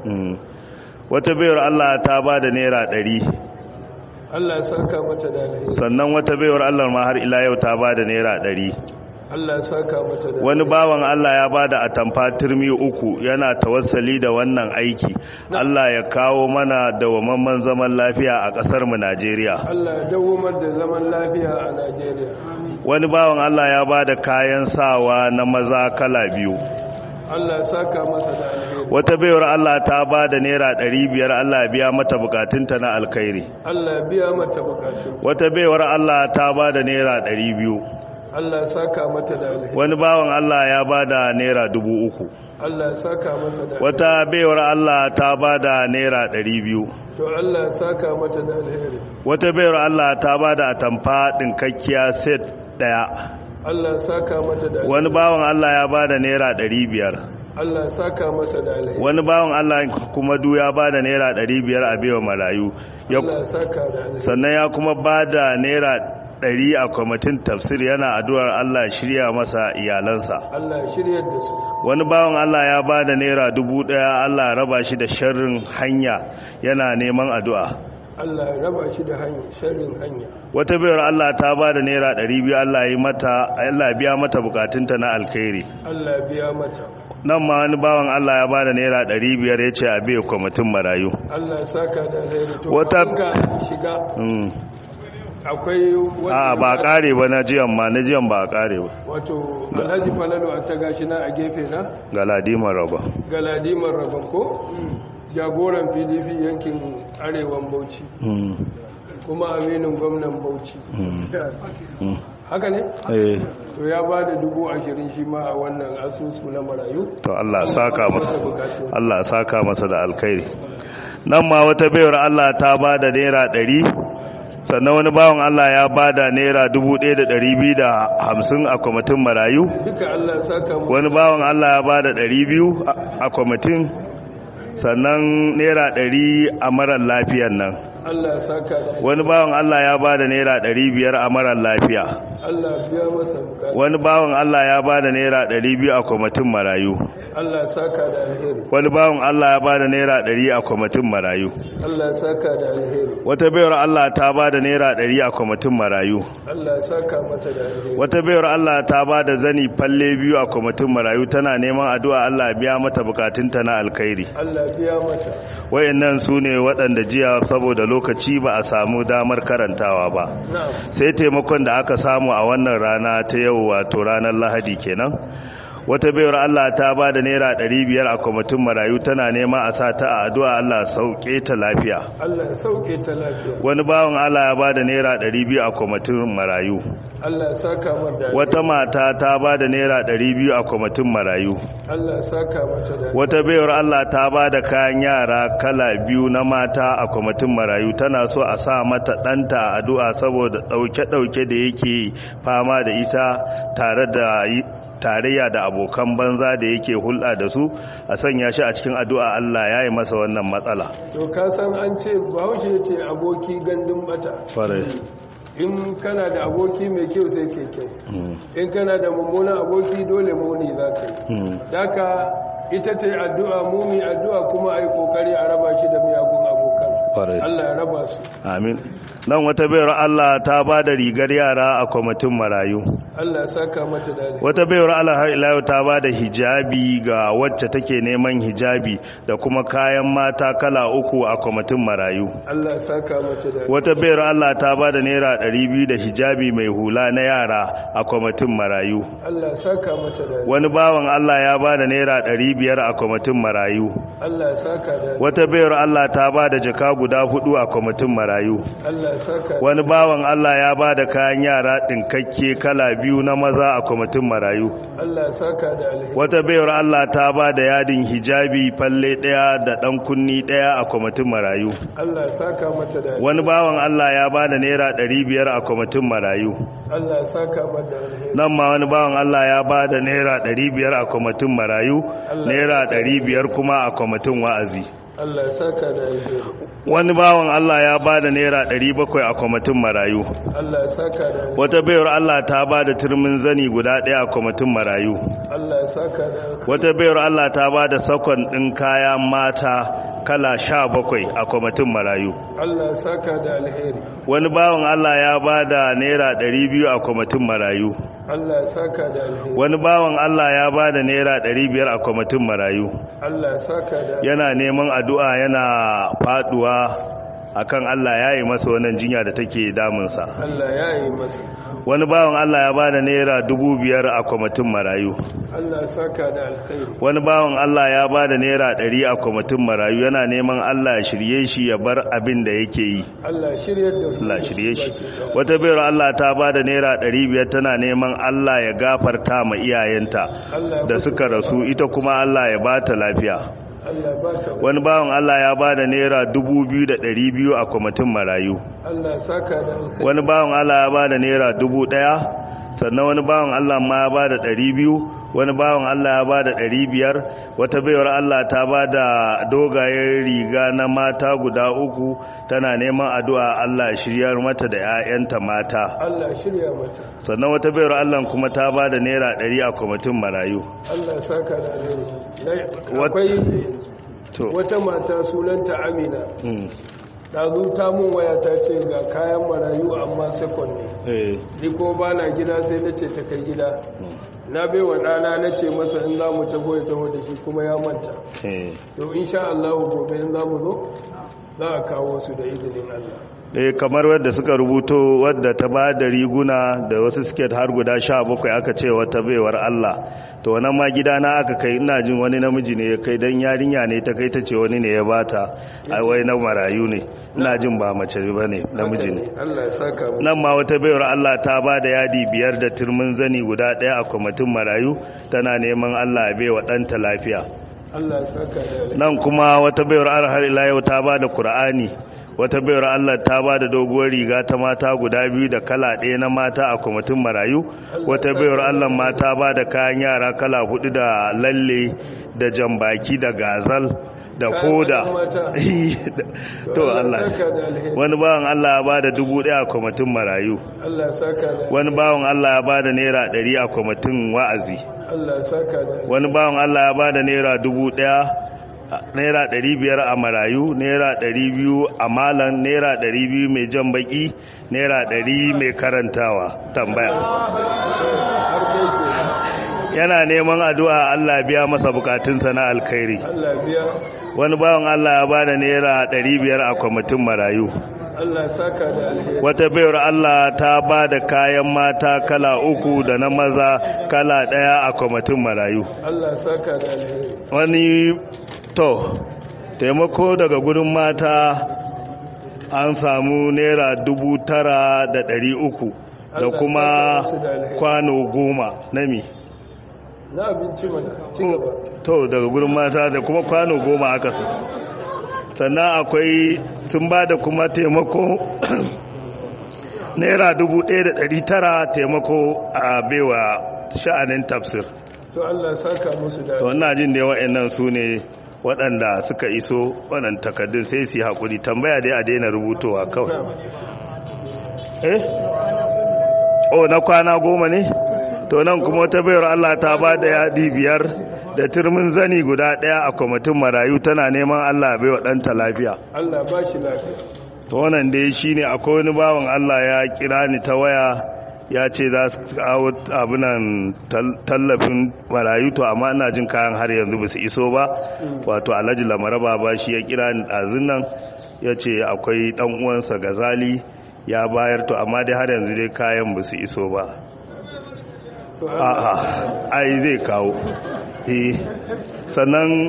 Wata baiwar Allah ta ba da naira ɗari. Allah saka mata da alheri. Sannan wata baiwar Allah ma har ila yau ta ba da naira ɗari. Allah saka mata da Wani bawan Allah ya ba da atamfa turmi uku, yana tawassali da wannan aiki. Allah ya kawo mana dawwammamen zaman lafiya a ƙasar mu Najeriya. Allah ya dawwamar da zaman lafiya a Najeriya. Wani bawan Allah ya ba da kayan sawa na maza kala biyu. Allah saka masa da alheri. Wata baiwar Allah ta ba da naira ɗari biyar, Allah ya biya mata bukatunta na alkhairi. Allah biya mata bukatu. Wata baiwar Allah ta ba da naira ɗari biyu. Allah saka mata da alheri. Wani bawan Allah ya ba da naira dubu uku. Allah saka masa da alheri. Wata baiwar Allah ta ba da naira ɗari biyu. To Allah saka mata da alheri. Wata baiwar Allah ta ba da atamfa ɗinkakkiya set ɗaya. Allah saka mata da alheri. Wani bawan Allah ya ba da naira ɗari biyar. Allah saka masa da alheri. Wani bawan Allah kuma du ya ba da naira ɗari biyar a baiwa marayu. Allah saka da alheri. Sannan ya kuma ba da naira ɗari a kwamitin tafsir yana addu'ar Allah shirya masa iyalansa. Allah shirya da su. Wani bawan Allah ya ba da naira dubu ɗaya Allah raba shi da sharrin hanya yana neman addu'a. Allah ya raba shi da hanya sharrin hanya. Wata bayar Allah ta ba da naira ɗari biyu Allah yi mata Allah biya mata bukatunta na alkhairi. Allah biya mata. Nan ma wani bawan Allah ya ba da naira ɗari biyar ya ce a biya kwamitin marayu. Allah ya saka da alheri. To wata ka shiga. Akwai a ba kare ba na jiyan ma na jiyan ba kare ba. Wato Alhaji Falalu a ta gashi na a gefe na? Galadimar Rabon. Galadimar Rabon ko? Jagoran P D P yankin arewan Bauchi. Kuma aminin gwamnan Bauchi. Haka ne? Eh. To ya ba da dubu ashirin shi ma a wannan asusu na marayu. To Allah saka masa. Allah saka masa da alkhairi. Nan ma wata bayar Allah ta ba da naira ɗari. Sannan wani bawan Allah ya ba da naira dubu ɗaya da ɗari biyu da hamsin a kwamitin marayu. Duka Allah saka masa. Wani bawan Allah ya ba da ɗari biyu a kwamitin. Sannan naira ɗari a marar lafiyan nan. Allah saka da wani bawan Allah ya ba da naira ɗari biyar a marar lafiya. Allah biya masa bukata. Wani bawan Allah ya ba da naira ɗari biyu a kwamitin marayu. Allah saka da alheri. Wani bawan Allah ya ba da naira ɗari a kwamitin marayu. Allah saka da alheri. Wata bayar Allah ta ba da naira ɗari a kwamitin marayu. Allah saka mata da alheri. Wata bayar Allah ta ba da zani falle biyu a kwamitin marayu tana neman addu'a Allah biya mata bukatunta na alkhairi. Allah biya mata. Wayannan su ne waɗanda jiya saboda lokaci ba a samu damar karantawa ba. Sai taimakon da aka samu a wannan rana ta yau wato ranar Lahadi kenan. Wata bayar Allah ta ba da naira ɗari biyar a kwamitin marayu tana nema a sa ta a addu'a Allah sauke ta lafiya. Allah sauke ta lafiya. Wani bawan Allah ya ba da naira ɗari biyu a kwamitin marayu. Allah saka mata. Wata mata ta ba da naira ɗari biyu a kwamitin marayu. Allah saka mata da. Wata bayar Allah ta ba da kayan yara kala biyu na mata a kwamitin marayu tana so a sa mata ɗanta a addu'a saboda ɗauke-ɗauke da yake fama da ita tare da tarayya da abokan banza da yake hulɗa da su a sanya shi a cikin addu'a Allah ya yi masa wannan matsala. To ka san an ce Bahaushe ya ce aboki gandun bata. Fare. In kana da aboki mai kyau sai ke kyau. In kana da mummunan aboki dole muni za ka yi. Daka ita ce addu'a mumi addu'a kuma a yi kokari a raba shi da miyagun abokan. Allah ya raba su. Amin. Nan wata bayar Allah ta ba da rigar yara a kwamitin marayu. Allah saka mata da. Wata bayar Allah har ila yau ta ba da hijabi ga wacce take neman hijabi da kuma kayan mata kala uku a kwamitin marayu. Allah saka mata da. Wata bayar Allah ta ba da naira ɗari biyu da hijabi mai hula na yara a kwamitin marayu. Allah saka mata da. Wani bawan Allah ya ba da naira ɗari biyar a kwamitin marayu. Allah saka da. Wata bayar Allah ta ba da jaka guda hudu a kwamitin marayu. Allah saka. Wani bawan Allah ya ba da kayan yara ɗinkakke kala biyu na maza a kwamitin marayu. Allah saka da alheri. Wata bayar Allah ta ba da yadin hijabi falle ɗaya da ɗan kunni ɗaya a kwamitin marayu. Allah saka mata da alheri. Wani bawan Allah ya ba da naira ɗari biyar a kwamitin marayu. Allah saka mata da alheri. Nan ma wani bawan Allah ya ba da naira ɗari biyar a kwamitin marayu, naira ɗari biyar kuma a kwamitin wa'azi. Allah saka da alheri. Wani bawan Allah ya ba da naira ɗari bakwai a kwamitin marayu. Allah saka da alheri. Wata bayar Allah ta ba da turmin zani guda ɗaya a kwamitin marayu. Allah saka da alheri. Wata bayar Allah ta ba da sakon ɗin kaya mata kala sha bakwai a kwamitin marayu. Allah saka da alheri. Wani bawan Allah ya ba da naira ɗari biyu a kwamitin marayu. Allah saka da alheri. Wani bawan Allah ya ba da naira ɗari biyar a kwamitin marayu. Allah saka da alheri. Yana neman addu'a yana faduwa akan Allah ya yi masa wannan jinya da take damunsa. Allah ya yi masa. Wani bawan Allah ya ba da naira dubu biyar a kwamitin marayu. Allah saka da alkhairi. Wani bawan Allah ya ba da naira ɗari a kwamitin marayu yana neman Allah ya shirye shi ya bar abin da yake yi. Allah shirye da Allah shirye shi. Wata bayar Allah ta ba da naira ɗari biyar tana neman Allah ya gafarta ma iyayenta da suka rasu ita kuma Allah ya ba ta lafiya. Wani bawan Allah ya ba da naira dubu biyu da ɗari biyu a kwamitin marayu. Allah saka da alkhairi. Wani bawan Allah ya ba da naira dubu ɗaya sannan wani bawan Allah ma ya bada ɗari biyu, wani bawan Allah ya bada ɗari biyar, wata baiwar Allah ta bada dogayen riga na mata guda uku tana neman addu'a Allah shiryar mata da 'ya'yanta mata. Allah shirya mata. Sannan wata baiwar Allah kuma ta bada naira ɗari a kwamitin marayu. Allah saka da alheri. Akwai wata mata sunanta Amina. ɗazu ta mun waya ta ce ga kayan marayu amma sekon ne ni ko ba na gida sai na ce ta kai gida na bai wa ɗana na ce masa in za mu taho ya taho da shi kuma ya manta to insha Allah gobe in za mu zo za a kawo su da izinin Allah eh kamar wadda suka rubuto wadda ta ba da riguna da wasu suke har guda sha bakwai aka ce wata baiwar Allah to wannan ma gidana aka kai ina jin wani namiji ne ya kai dan yarinya ne ta kai ta ce wani ne ya bata ai wai na marayu ne ina jin ba mace bane namiji ne Allah ya saka mu nan ma wata baiwar Allah ta ba da yadi biyar da turmin zani guda daya a kwamitin marayu tana neman Allah ya bai wa ɗanta lafiya Allah ya saka da nan kuma wata baiwar Allah har ila yau ta ba da Qur'ani wata bayar Allah ta ba da doguwar riga ta mata guda biyu da kala ɗaya na mata a kwamitin marayu wata bayar Allah ma ta ba da kayan yara kala hudu da lalle da jambaki da gazal da koda to Allah wani bawan Allah ya ba da dubu ɗaya a kwamitin marayu wani bawan Allah ya ba da naira ɗari a kwamitin wa'azi wani bawan Allah ya ba da naira dubu ɗaya naira ɗari biyar a marayu naira ɗari biyu a malan naira ɗari biyu mai jan baki naira ɗari mai karantawa tambaya yana neman addu'a Allah biya masa bukatunsa na alkhairi wani bawan Allah ya bada naira ɗari biyar a kwamitin marayu wata bayar Allah ta ba da kayan mata kala uku da na maza kala ɗaya a kwamitin marayu wani to taimako daga gudun mata an samu naira dubu tara da ɗari uku da kuma kwano goma na mi na abinci mana cigaba to daga gudun mata da kuma kwano goma aka su sannan akwai sun ba da kuma taimako naira dubu ɗaya da ɗari tara taimako a baiwa sha'anin tafsir to Allah saka musu da to wannan jin da wa'annan su ne waɗanda suka iso waɗanda takardun sai su yi haƙuri tambaya dai a daina rubutowa kawai eh o na kwana goma ne to nan kuma wata bayar Allah ta ba da yadi biyar da turmin zani guda ɗaya a kwamitin marayu tana neman Allah bai wa ɗanta lafiya Allah ba shi lafiya to wannan dai shine akwai wani bawan Allah ya kira ni ta waya ya ce za su kawo abinan tallafin marayu to amma ina jin kayan har yanzu ba su iso ba wato alhaji lamaraba ba shi ya kira ni ɗazun nan ya ce akwai ɗan uwansa gazali ya bayar to amma dai har yanzu dai kayan ba su iso ba a'a ai zai kawo eh sannan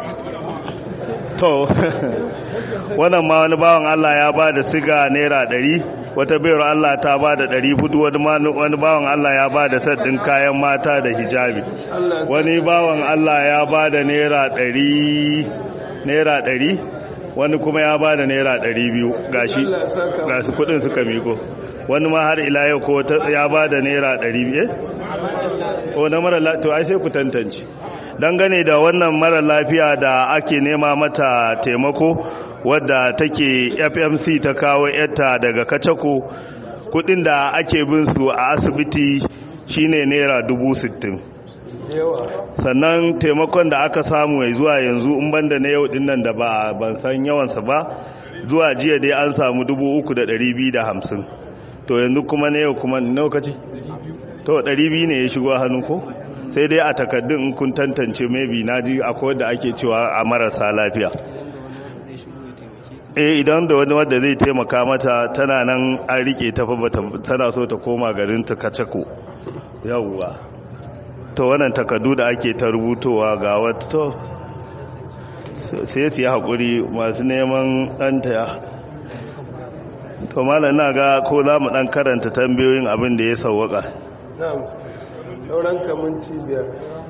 to wannan ma wani bawan Allah ya ba da siga naira ɗari wata bayar Allah ta ba da ɗari hudu wani bawan Allah ya ba da saddin kayan mata da hijabi wani bawan Allah ya ba da naira ɗari naira ɗari wani kuma ya ba da naira ɗari biyu gashi gashi kudin suka miko wani ma har ila yau ko ya ba da naira ɗari biyu ko na mara to ai sai ku tantance dangane da wannan mara lafiya da ake nema mata taimako wadda take F M C ta kawo yarta daga Kacako kudin da ake bin su a asibiti shine naira dubu sittin sannan taimakon da aka samu mai zuwa yanzu in banda na yau dinnan da ba ban san yawansa ba zuwa jiya dai an samu dubu uku da ɗari biyu da hamsin to yanzu kuma na yau kuma nawa kace to ɗari biyu ne ya shigo hannu ko sai dai a takaddun in kun tantance maybe naji akwai wanda ake cewa a marasa lafiya eh idan da wani wanda zai taimaka mata tana nan an rike ta fa tana so ta koma garin ta Kacako yawwa to wannan takaddu da ake ta rubutowa ga wato sai su yi hakuri masu neman ɗanta to malam na ga ko za mu ɗan karanta tambayoyin abin da ya sauwaka na'am sauran kamun cibiyar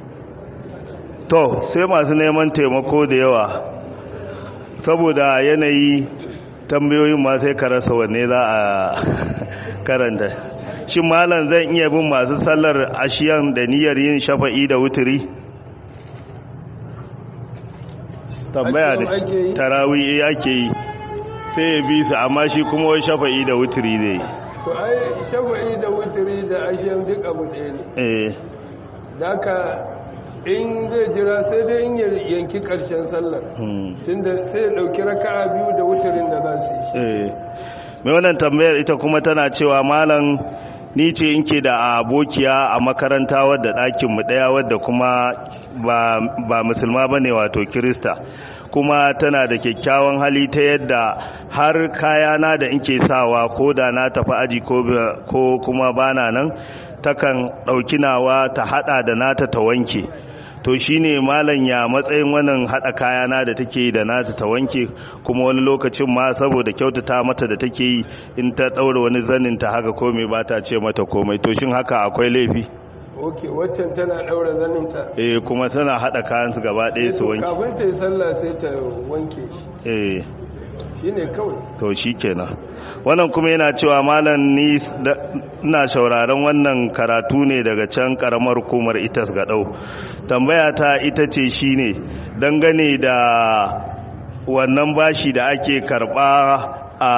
to sai masu neman taimako da yawa saboda yanayi tambayoyin ma sai ka rasa wanne za a karanta shin malam zan iya bin masu sallar ashiyan da niyyar yin shafa'i da wuturi? tambaya da tarawih ake yi sai ya bi su amma shi kuma wai shafa'i da wuturi zai. to ai shafa'i da wuturi da ashiyan duk abu ɗaya ne. eh daka in zai jira sai dai in yanki karshen sallar tunda sai ya dauki raka'a biyu da wuturin da za su yi. eh mai wannan tambayar ita kuma tana cewa malam ni ce in ke da abokiya a makaranta wadda ɗakin mu ɗaya wadda kuma ba, ba musulma ba ne wato kirista kuma tana da kyakkyawan hali ta yadda har kayana da in ke sawa ko da na tafi aji ko, ko kuma bana nan takan ɗauki nawa ta haɗa da nata ta wanke. to shine malam ya matsayin wannan hada kayana da take yi da nata ta wanke kuma wani lokacin ma saboda kyautata mata da take yi in ta daura wani zanin ta haka komai ba ta ce mata komai to shin haka akwai laifi? ok waccan tana daura zanin ta eh kuma tana hada kayan su gaba ɗaya su wanke kafin ta yi sallah sai ta wanke shi eh shine kawai to shikenan wannan kuma yana cewa malam ni ina shauraron wannan karatu ne daga can karamar hukumar itas ga dau tambaya ta ita ce shine dangane da wannan bashi da ake karba a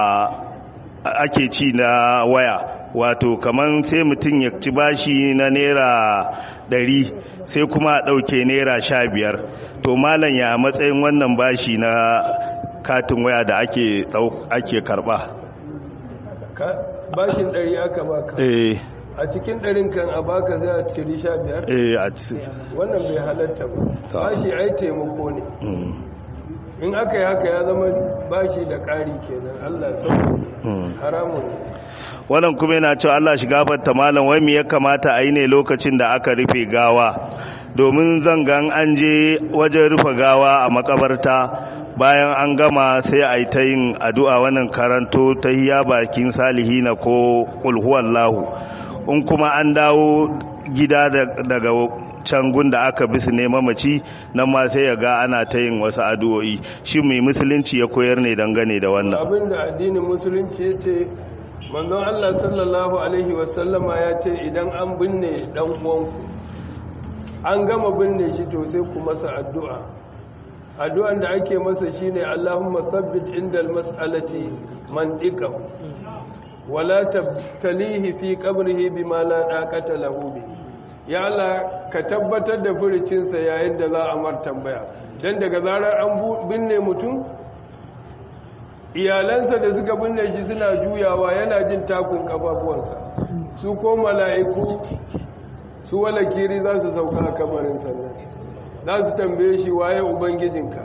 ake ci na waya wato kaman sai mutum ya ci bashi na naira ɗari sai kuma a ɗauke naira sha biyar to malam ya matsayin wannan bashi na katin waya da ake ake karba bashin ɗari aka baka eh a cikin ɗarin kan a baka zai a ciri sha biyar eh a cikin wannan bai halatta ba bashi ai taimako ne in aka yi haka ya zama bashi da ƙari kenan Allah sauki haramun ne wannan kuma yana cewa Allah shi gafarta malam wai me ya kamata a yi ne lokacin da aka rufe gawa domin zangan an je wajen rufe gawa a makabarta bayan an gama sai a yi ta yin addu'a wannan karanto ta hiya bakin salihina ko kulhuwallahu in kuma an dawo gida daga can gunda aka bisu ne mamaci nan ma sai ya ga ana ta yin wasu addu'o'i shi mai musulunci ya koyar ne dangane da wannan abinda addinin musulunci ya ce manzon Allah sallallahu alaihi wasallama ya ce idan an binne dan uwanku an gama binne shi to sai ku masa addu'a addu'an da ake masa shine Allahumma thabbit indal mas'alati mantiqahu wala tabtalihi fi qabrihi bima la daqata lahu bi ya Allah ka tabbatar da furucin sa yayin da za a mar tambaya dan daga zarar an binne mutum iyalansa da suka binne shi suna juyawa yana jin takun kafafuwansa su ko mala'iku su walakiri za su sauka a kabarin sannan za su tambaye shi waye ubangijinka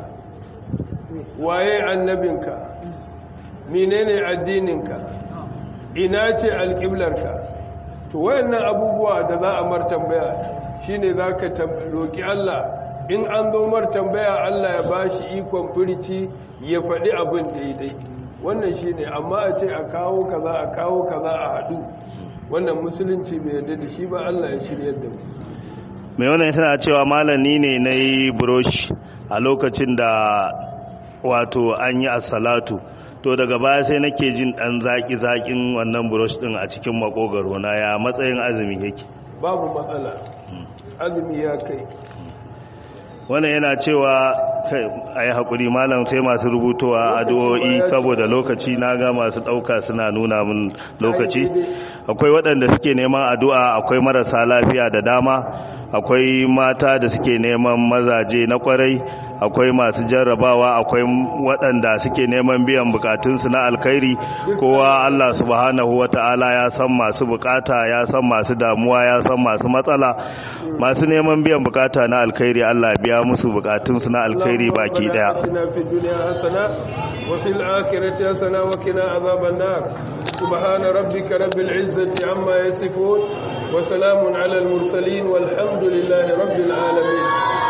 waye annabinka menene addininka ina ce alƙiblarka to wayannan abubuwa da za a mar tambaya shine za ka roƙi Allah in an zo mar tambaya Allah ya bashi ikon furici ya faɗi abin daidai wannan shine amma a ce a kawo kaza a kawo kaza a haɗu wannan musulunci bai yarda da shi ba Allah ya shiryar da mu mai wannan tana cewa malami ne na yi burosh a lokacin da wato an yi assalatu to daga baya sai nake jin dan zaki-zakin wannan burosh din a cikin makogaro na ya matsayin azumi yake babu matsala azumi ya kai wannan yana cewa a yi haƙuri malam sai masu rubutowa addu'o'i saboda lokaci na ga masu ɗauka suna nuna min lokaci akwai waɗanda suke neman addu'a akwai marasa lafiya da dama akwai mata da suke neman mazaje na kwarai akwai masu jarrabawa akwai waɗanda suke neman biyan bukatunsu na alkhairi kowa Allah subhanahu wata'ala ya san masu bukata ya san masu damuwa ya san masu matsala masu neman biyan bukata na alkhairi Allah biya musu bukatunsu na alkhairi baki daya وفي الآخرة حسنة وقنا عذاب النار سبحان ربك رب العزة عما يصفون وسلام على المرسلين والحمد لله رب العالمين